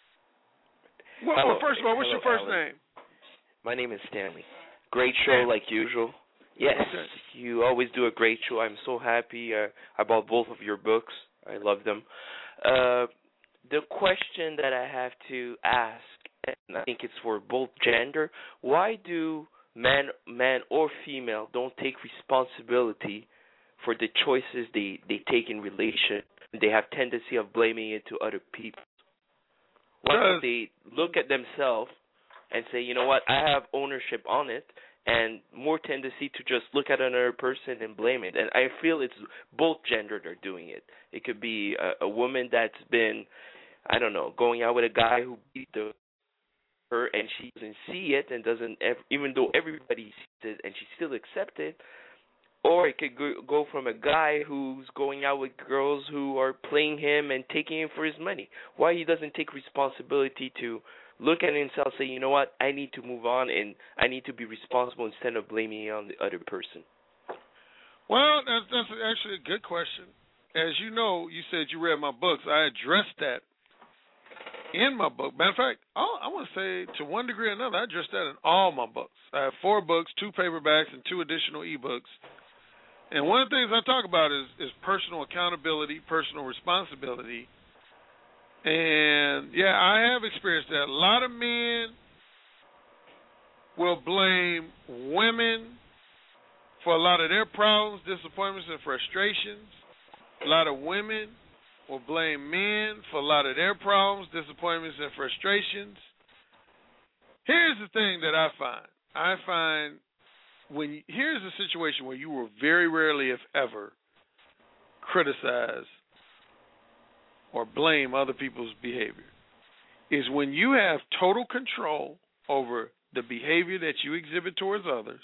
Well, hello, well, first of all, what's hello, your first Alan. name? My name is Stanley. Great show, like usual. Yes, okay. You always do a great show. I'm so happy. Uh, I bought both of your books. I love them. Uh, the question that I have to ask, and I think it's for both gender, why do man, man or female don't take responsibility for the choices they, they take in relation? They have tendency of blaming it to other people. Why don't they look at themselves and say, you know what, I have ownership on it, and more tendency to just look at another person and blame it. And I feel it's both gender that are doing it. It could be a, a woman that's been, I don't know, going out with a guy who beat the, her and she doesn't see it and doesn't, ever, even though everybody sees it and she still accepts it. Or it could go from a guy who's going out with girls who are playing him and taking him for his money. Why he doesn't take responsibility to look at himself and say, you know what, I need to move on and I need to be responsible instead of blaming it on the other person. Well, that's, that's actually a good question. As you know, you said you read my books. I addressed that in my book. Matter of fact, all, I want to say to one degree or another, I addressed that in all my books. I have four books, two paperbacks, and two additional ebooks. And one of the things I talk about is, is personal accountability, personal responsibility. And, yeah, I have experienced that. A lot of men will blame women for a lot of their problems, disappointments, and frustrations. A lot of women will blame men for a lot of their problems, disappointments, and frustrations. Here's the thing that I find. I find when you, here's a situation where you will very rarely, if ever, criticize or blame other people's behavior, is when you have total control over the behavior that you exhibit towards others,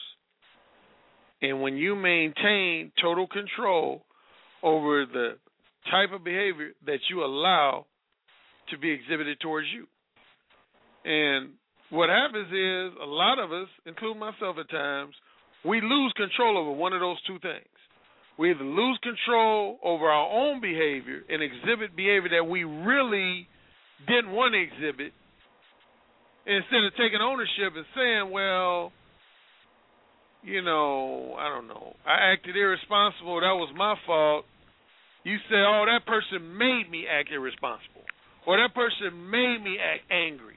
and when you maintain total control over the type of behavior that you allow to be exhibited towards you. And what happens is a lot of us, including myself at times, we lose control over one of those two things. We either lose control over our own behavior and exhibit behavior that we really didn't want to exhibit, instead of taking ownership and saying, well, you know, I don't know, I acted irresponsible, that was my fault. You say, oh, that person made me act irresponsible, or that person made me act angry.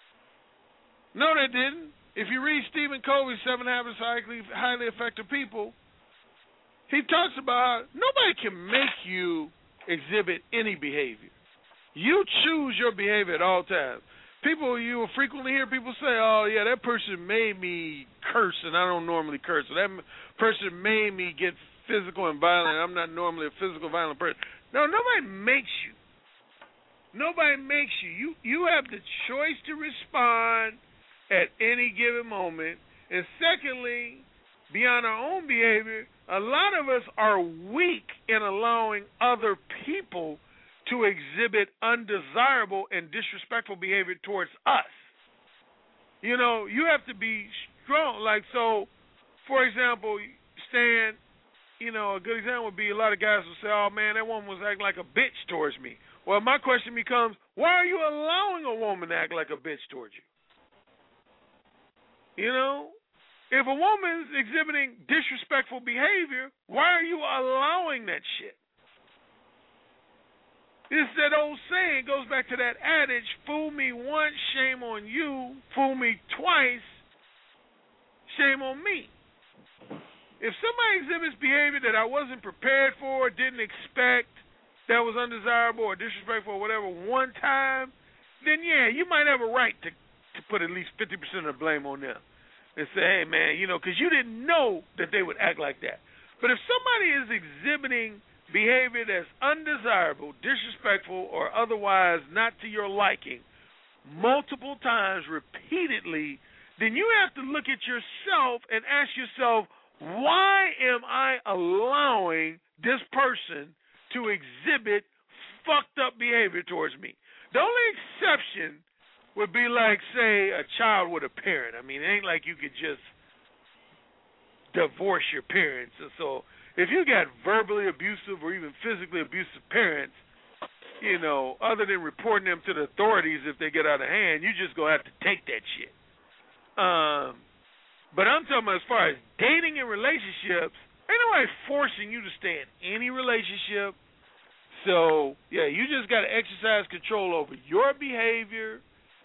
No, they didn't. If you read Stephen Covey's Seven Habits of Highly, Highly Effective People, he talks about nobody can make you exhibit any behavior. You choose your behavior at all times. People, you will frequently hear people say, oh, yeah, that person made me curse, and I don't normally curse. Or that person made me get physical and violent. I'm not normally a physical, violent person. No, nobody makes you. Nobody makes you. You, you have the choice to respond at any given moment. And secondly, beyond our own behavior, a lot of us are weak in allowing other people to exhibit undesirable and disrespectful behavior towards us. You know, you have to be strong. Like, so, for example, Stan, you know, a good example would be a lot of guys will say, oh, man, that woman was acting like a bitch towards me. Well, my question becomes, why are you allowing a woman to act like a bitch towards you? You know? If a woman's exhibiting disrespectful behavior, why are you allowing that shit? It's that old saying, goes back to that adage, fool me once, shame on you. Fool me twice, shame on me. If somebody exhibits behavior that I wasn't prepared for, didn't expect, that was undesirable or disrespectful or whatever one time, then yeah, you might have a right to, to put at least fifty percent of the blame on them and say, hey, man, you know, because you didn't know that they would act like that. But if somebody is exhibiting behavior that's undesirable, disrespectful, or otherwise not to your liking multiple times, repeatedly, then you have to look at yourself and ask yourself, why am I allowing this person to exhibit fucked up behavior towards me? The only exception would be like, say, a child with a parent. I mean, it ain't like you could just divorce your parents. And so if you got verbally abusive or even physically abusive parents, you know, other than reporting them to the authorities if they get out of hand, you just going to have to take that shit. Um, but I'm talking about as far as dating and relationships, ain't nobody forcing you to stay in any relationship. So, yeah, you just got to exercise control over your behavior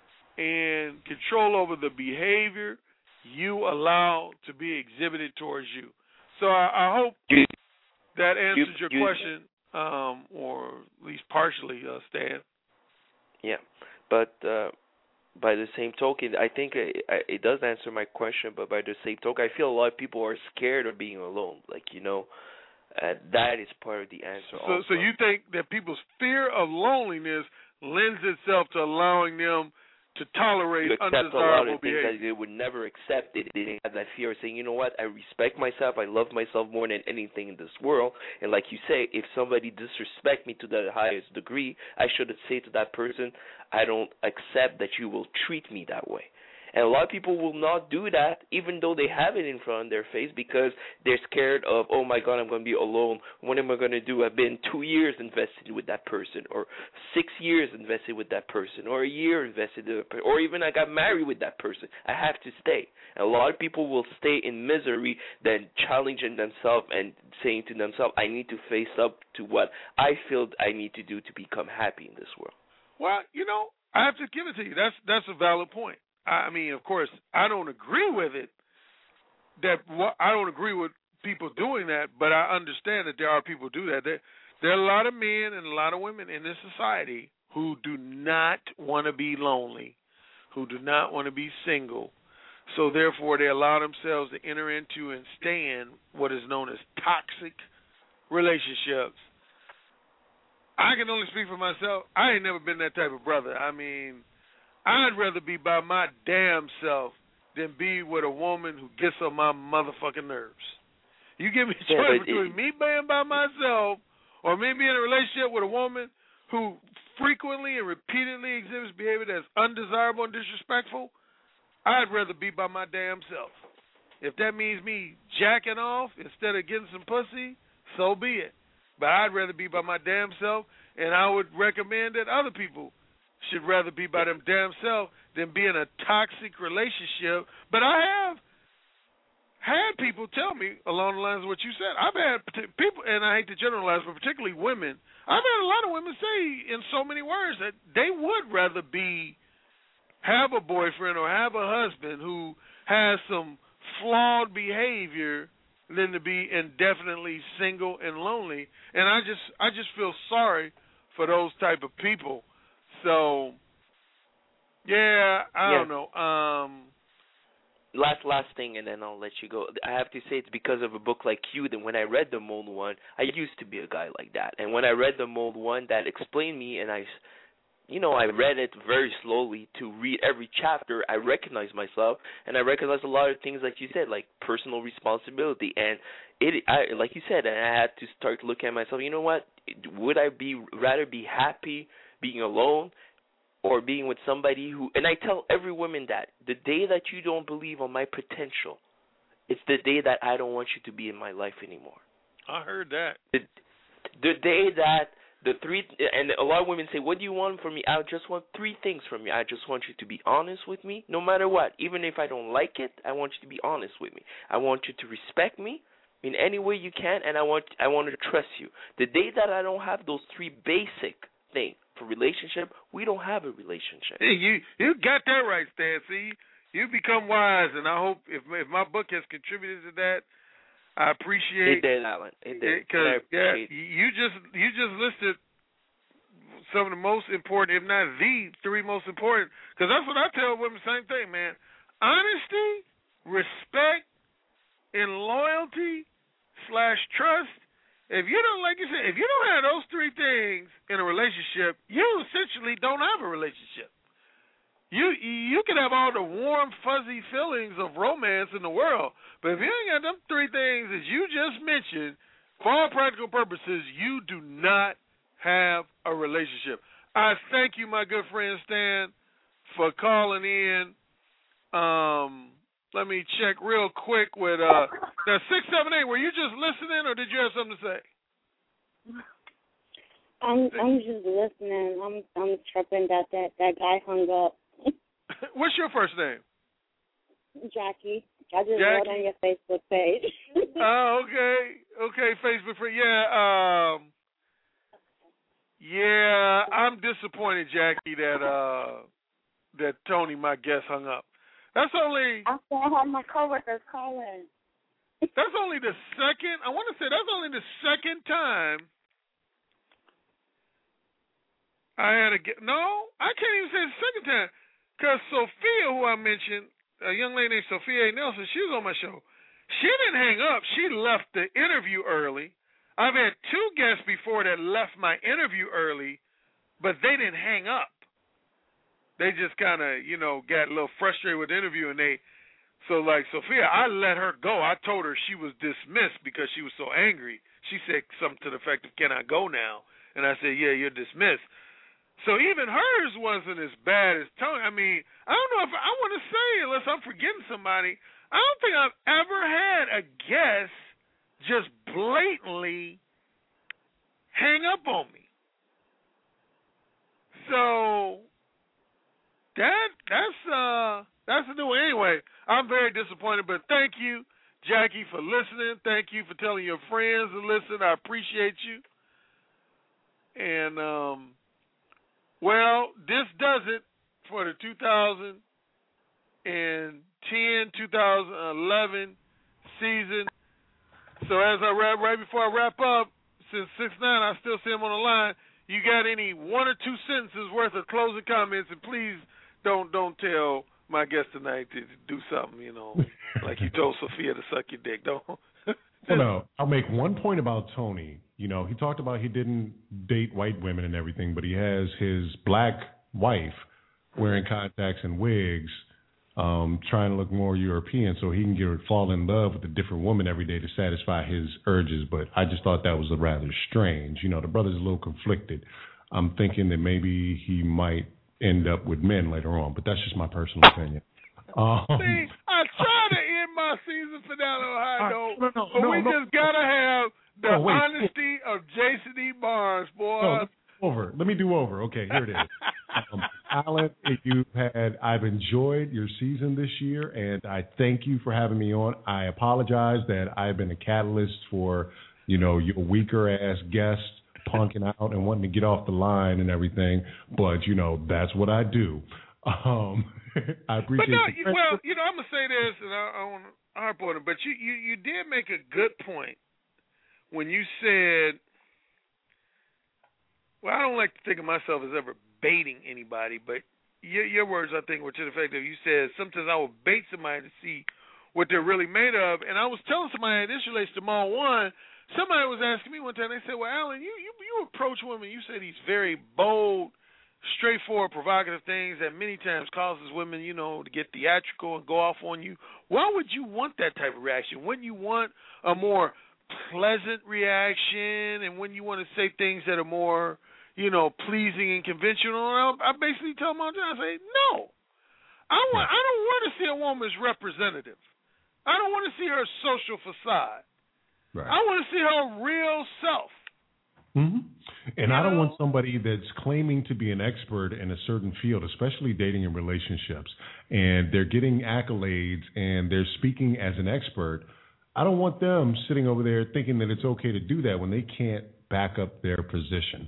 and control over the behavior you allow to be exhibited towards you. So I, I hope that answers your question, um, or at least partially, uh, Stan. Yeah, but uh, by the same token, I think it, it does answer my question, but by the same token, I feel a lot of people are scared of being alone. Like, you know, uh, that is part of the answer so, also. So you think that people's fear of loneliness lends itself to allowing them to tolerate to accept undesirable a lot of behavior. things that they would never accept. They didn't have that fear of saying, you know what, I respect myself, I love myself more than anything in this world. And like you say, if somebody disrespects me to the highest degree, I should say to that person, I don't accept that you will treat me that way. And a lot of people will not do that, even though they have it in front of their face, because they're scared of, oh, my God, I'm going to be alone. What am I going to do? I've been two years invested with that person, or six years invested with that person, or a year invested with that person, or even I got married with that person. I have to stay. And a lot of people will stay in misery than challenging themselves and saying to themselves, I need to face up to what I feel I need to do to become happy in this world. Well, you know, I have to give it to you. That's that's a valid point. I mean, of course, I don't agree with it. That I don't agree with people doing that, but I understand that there are people who do that. There, there are a lot of men and a lot of women in this society who do not want to be lonely, who do not want to be single. So therefore, they allow themselves to enter into and stay in what is known as toxic relationships. I can only speak for myself. I ain't never been that type of brother. I mean, I'd rather be by my damn self than be with a woman who gets on my motherfucking nerves. You give me a choice yeah, between it, me being by myself or me being in a relationship with a woman who frequently and repeatedly exhibits behavior that's undesirable and disrespectful, I'd rather be by my damn self. If that means me jacking off instead of getting some pussy, so be it. But I'd rather be by my damn self, and I would recommend that other people should rather be by them damn self than be in a toxic relationship. But I have had people tell me along the lines of what you said. I've had people, and I hate to generalize, but particularly women, I've had a lot of women say in so many words that they would rather be, have a boyfriend or have a husband who has some flawed behavior than to be indefinitely single and lonely. And I just I just feel sorry for those type of people. So, yeah, I yeah. don't know. Um, last last thing, and then I'll let you go. I have to say it's because of a book like you that when I read the Mold One, I used to be a guy like that. And when I read the Mold One, that explained me, and I, you know, I read it very slowly to read every chapter. I recognized myself, and I recognized a lot of things like you said, like personal responsibility. And it, I, like you said, and I had to start looking at myself. You know what? Would I be rather be happy being alone or being with somebody who, and I tell every woman that the day that you don't believe on my potential, it's the day that I don't want you to be in my life anymore. I heard that. The, the day that the three, and a lot of women say, what do you want from me? I just want three things from you. I just want you to be honest with me, no matter what. Even if I don't like it, I want you to be honest with me. I want you to respect me in any way you can, and I want I want to trust you. The day that I don't have those three basic things for relationship, we don't have a relationship. Hey, you you got that right, Stan. See, you become wise, and I hope if if my book has contributed to that, I appreciate it. Did, Alan. It did. Because yeah, you just you just listed some of the most important, if not the three most important. Because that's what I tell women. Same thing, man. Honesty, respect, and loyalty slash trust. If you don't, like you said, if you don't have those three things in a relationship, you essentially don't have a relationship. You you can have all the warm, fuzzy feelings of romance in the world, but if you ain't got them three things that you just mentioned, for all practical purposes, you do not have a relationship. I thank you, my good friend Stan, for calling in. Um, let me check real quick with uh now six seven eight. Were you just listening, or did you have something to say? I'm I'm just listening. I'm I'm tripping that that that guy hung up. What's your first name? Jackie. I just Jackie? wrote on your Facebook page. Oh, okay, okay, Facebook friend. Yeah, um, yeah. I'm disappointed, Jackie, that uh that Tony, my guest, hung up. That's only. I saw how my coworkers calling. That's only the second. I want to say that's only the second time I had a. No, I can't even say the second time, because Sophia, who I mentioned, a young lady named Sophia A. Nelson, she was on my show. She didn't hang up. She left the interview early. I've had two guests before that left my interview early, but they didn't hang up. They just kind of, you know, got a little frustrated with the interview, and they, so like Sophia, I let her go. I told her she was dismissed because she was so angry. She said something to the effect of, "Can I go now?" And I said, "Yeah, you're dismissed." So even hers wasn't as bad as Tony. I mean, I don't know if I want to say, unless I'm forgetting somebody, I don't think I've ever had a guest just blatantly hang up on me. So that that's uh that's a new one. Anyway, I'm very disappointed, but thank you, Jackie, for listening. Thank you for telling your friends to listen. I appreciate you. And um well, this does it for the two thousand ten, two thousand eleven season. So as I wrap, right before I wrap up, since six nine, I still see him on the line. You got any one or two sentences worth of closing comments? And please don't don't tell my guest tonight to do something, you know, like you told Sophia to suck your dick. Don't. Well, no, I'll make one point about Tony. You know, he talked about he didn't date white women and everything, but he has his black wife wearing contacts and wigs, um, trying to look more European so he can get her to fall in love with a different woman every day to satisfy his urges. But I just thought that was a rather strange. You know, the brother's a little conflicted. I'm thinking that maybe he might end up with men later on, but that's just my personal opinion. Um, See, I try to end my season finale on a high note, no, no, but no, we no, just gotta have the no, wait. honesty of Jason E. Barnes, boy. No, over. Let me do over. Okay, here it is. um, Alan, you've had, I've enjoyed your season this year, and I thank you for having me on. I apologize that I've been a catalyst for, you know, your weaker ass guests punking out and wanting to get off the line and everything, but you know that's what I do. Um, I appreciate. But no, the you, well, you know, I'm gonna say this, and I, I want to harp on it. But you, you, you did make a good point when you said, "Well, I don't like to think of myself as ever baiting anybody," but your, your words, I think, were to the effect of you said sometimes I will bait somebody to see what they're really made of. And I was telling somebody this relates to Mall One. Somebody was asking me one time. They said, "Well, Alan, you you, you approach women. You say these very bold, straightforward, provocative things that many times causes women, you know, to get theatrical and go off on you. Why would you want that type of reaction? Wouldn't you want a more pleasant reaction? And when you want to say things that are more, you know, pleasing and conventional. I basically tell them all the time, I say, no. I want. I don't want to see a woman's representative. I don't want to see her social facade. Right. I want to see her real self. Mm-hmm. And you I don't know? want somebody that's claiming to be an expert in a certain field, especially dating and relationships, and they're getting accolades and they're speaking as an expert. I don't want them sitting over there thinking that it's okay to do that when they can't back up their position.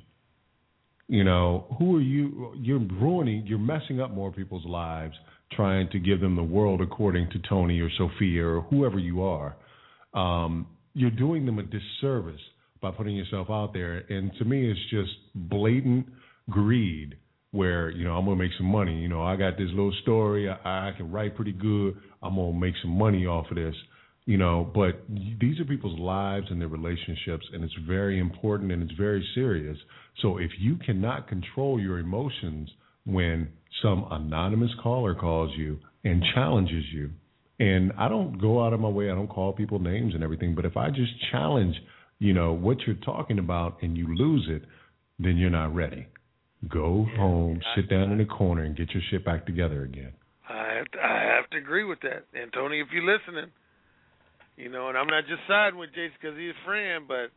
You know, who are you? You're ruining, you're messing up more people's lives trying to give them the world according to Tony or Sophia or whoever you are. Um, you're doing them a disservice by putting yourself out there. And to me, it's just blatant greed where, you know, I'm going to make some money. You know, I got this little story. I, I can write pretty good. I'm going to make some money off of this. You know, but these are people's lives and their relationships, and it's very important and it's very serious. So if you cannot control your emotions when some anonymous caller calls you and challenges you, and I don't go out of my way, I don't call people names and everything, but if I just challenge, you know, what you're talking about and you lose it, then you're not ready. Go yeah, home, I, sit down in the corner, and get your shit back together again. I have to, I have to agree with that. And, Tony, if you're listening, you know, and I'm not just siding with Jason because he's a friend, but,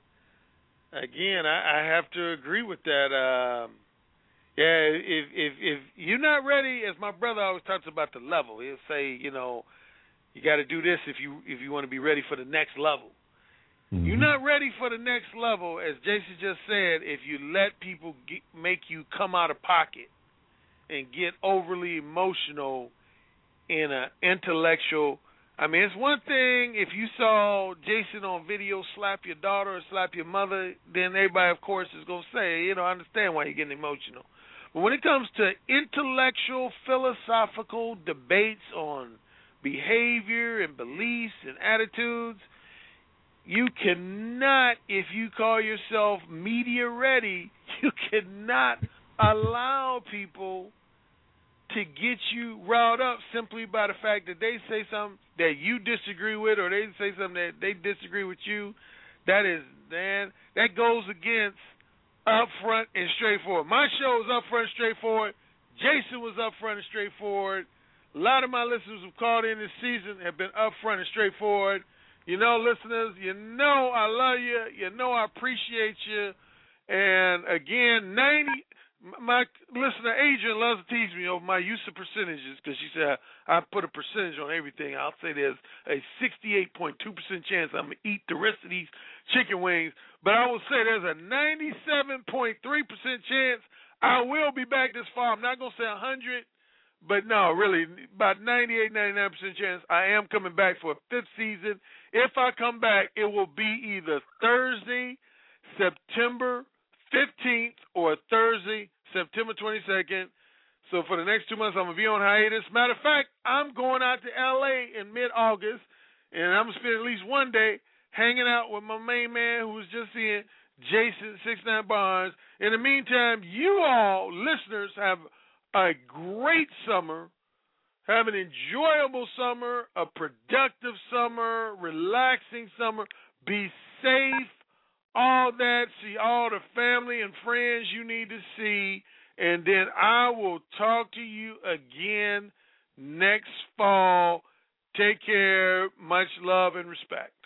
again, I, I have to agree with that. Um, yeah, if, if if you're not ready, as my brother always talks about the level, he'll say, you know, you got to do this if you if you want to be ready for the next level. Mm-hmm. You're not ready for the next level, as Jason just said, if you let people get, make you come out of pocket and get overly emotional in an intellectual. I mean, it's one thing if you saw Jason on video slap your daughter or slap your mother, then everybody, of course, is going to say, you know, I understand why you're getting emotional. But when it comes to intellectual, philosophical debates on behavior and beliefs and attitudes, you cannot, if you call yourself media ready, you cannot allow people to get you riled up simply by the fact that they say something that you disagree with, or they say something that they disagree with you. That is, man, that goes against upfront and straightforward. My show is upfront and straightforward. Jason was upfront and straightforward. A lot of my listeners who've called in this season have been upfront and straightforward. You know, listeners, you know I love you. You know I appreciate you. And, again, ninety my listener Adrian loves to tease me over my use of percentages because she said I, I put a percentage on everything. I'll say there's a sixty-eight point two percent chance I'm going to eat the rest of these chicken wings. But I will say there's a ninety-seven point three percent chance I will be back this fall. I'm not going to say one hundred, but no, really, about ninety-eight, ninety-nine percent chance I am coming back for a fifth season. If I come back, it will be either Thursday, September fifteenth, or Thursday, September twenty-second. So for the next two months, I'm going to be on hiatus. Matter of fact, I'm going out to L A in mid-August, and I'm going to spend at least one day hanging out with my main man who was just in, Jason six nine Barnes. In the meantime, you all, listeners, have a great summer. Have an enjoyable summer, a productive summer, relaxing summer. Be safe. All that, see all the family and friends you need to see, and then I will talk to you again next fall. Take care. Much love and respect.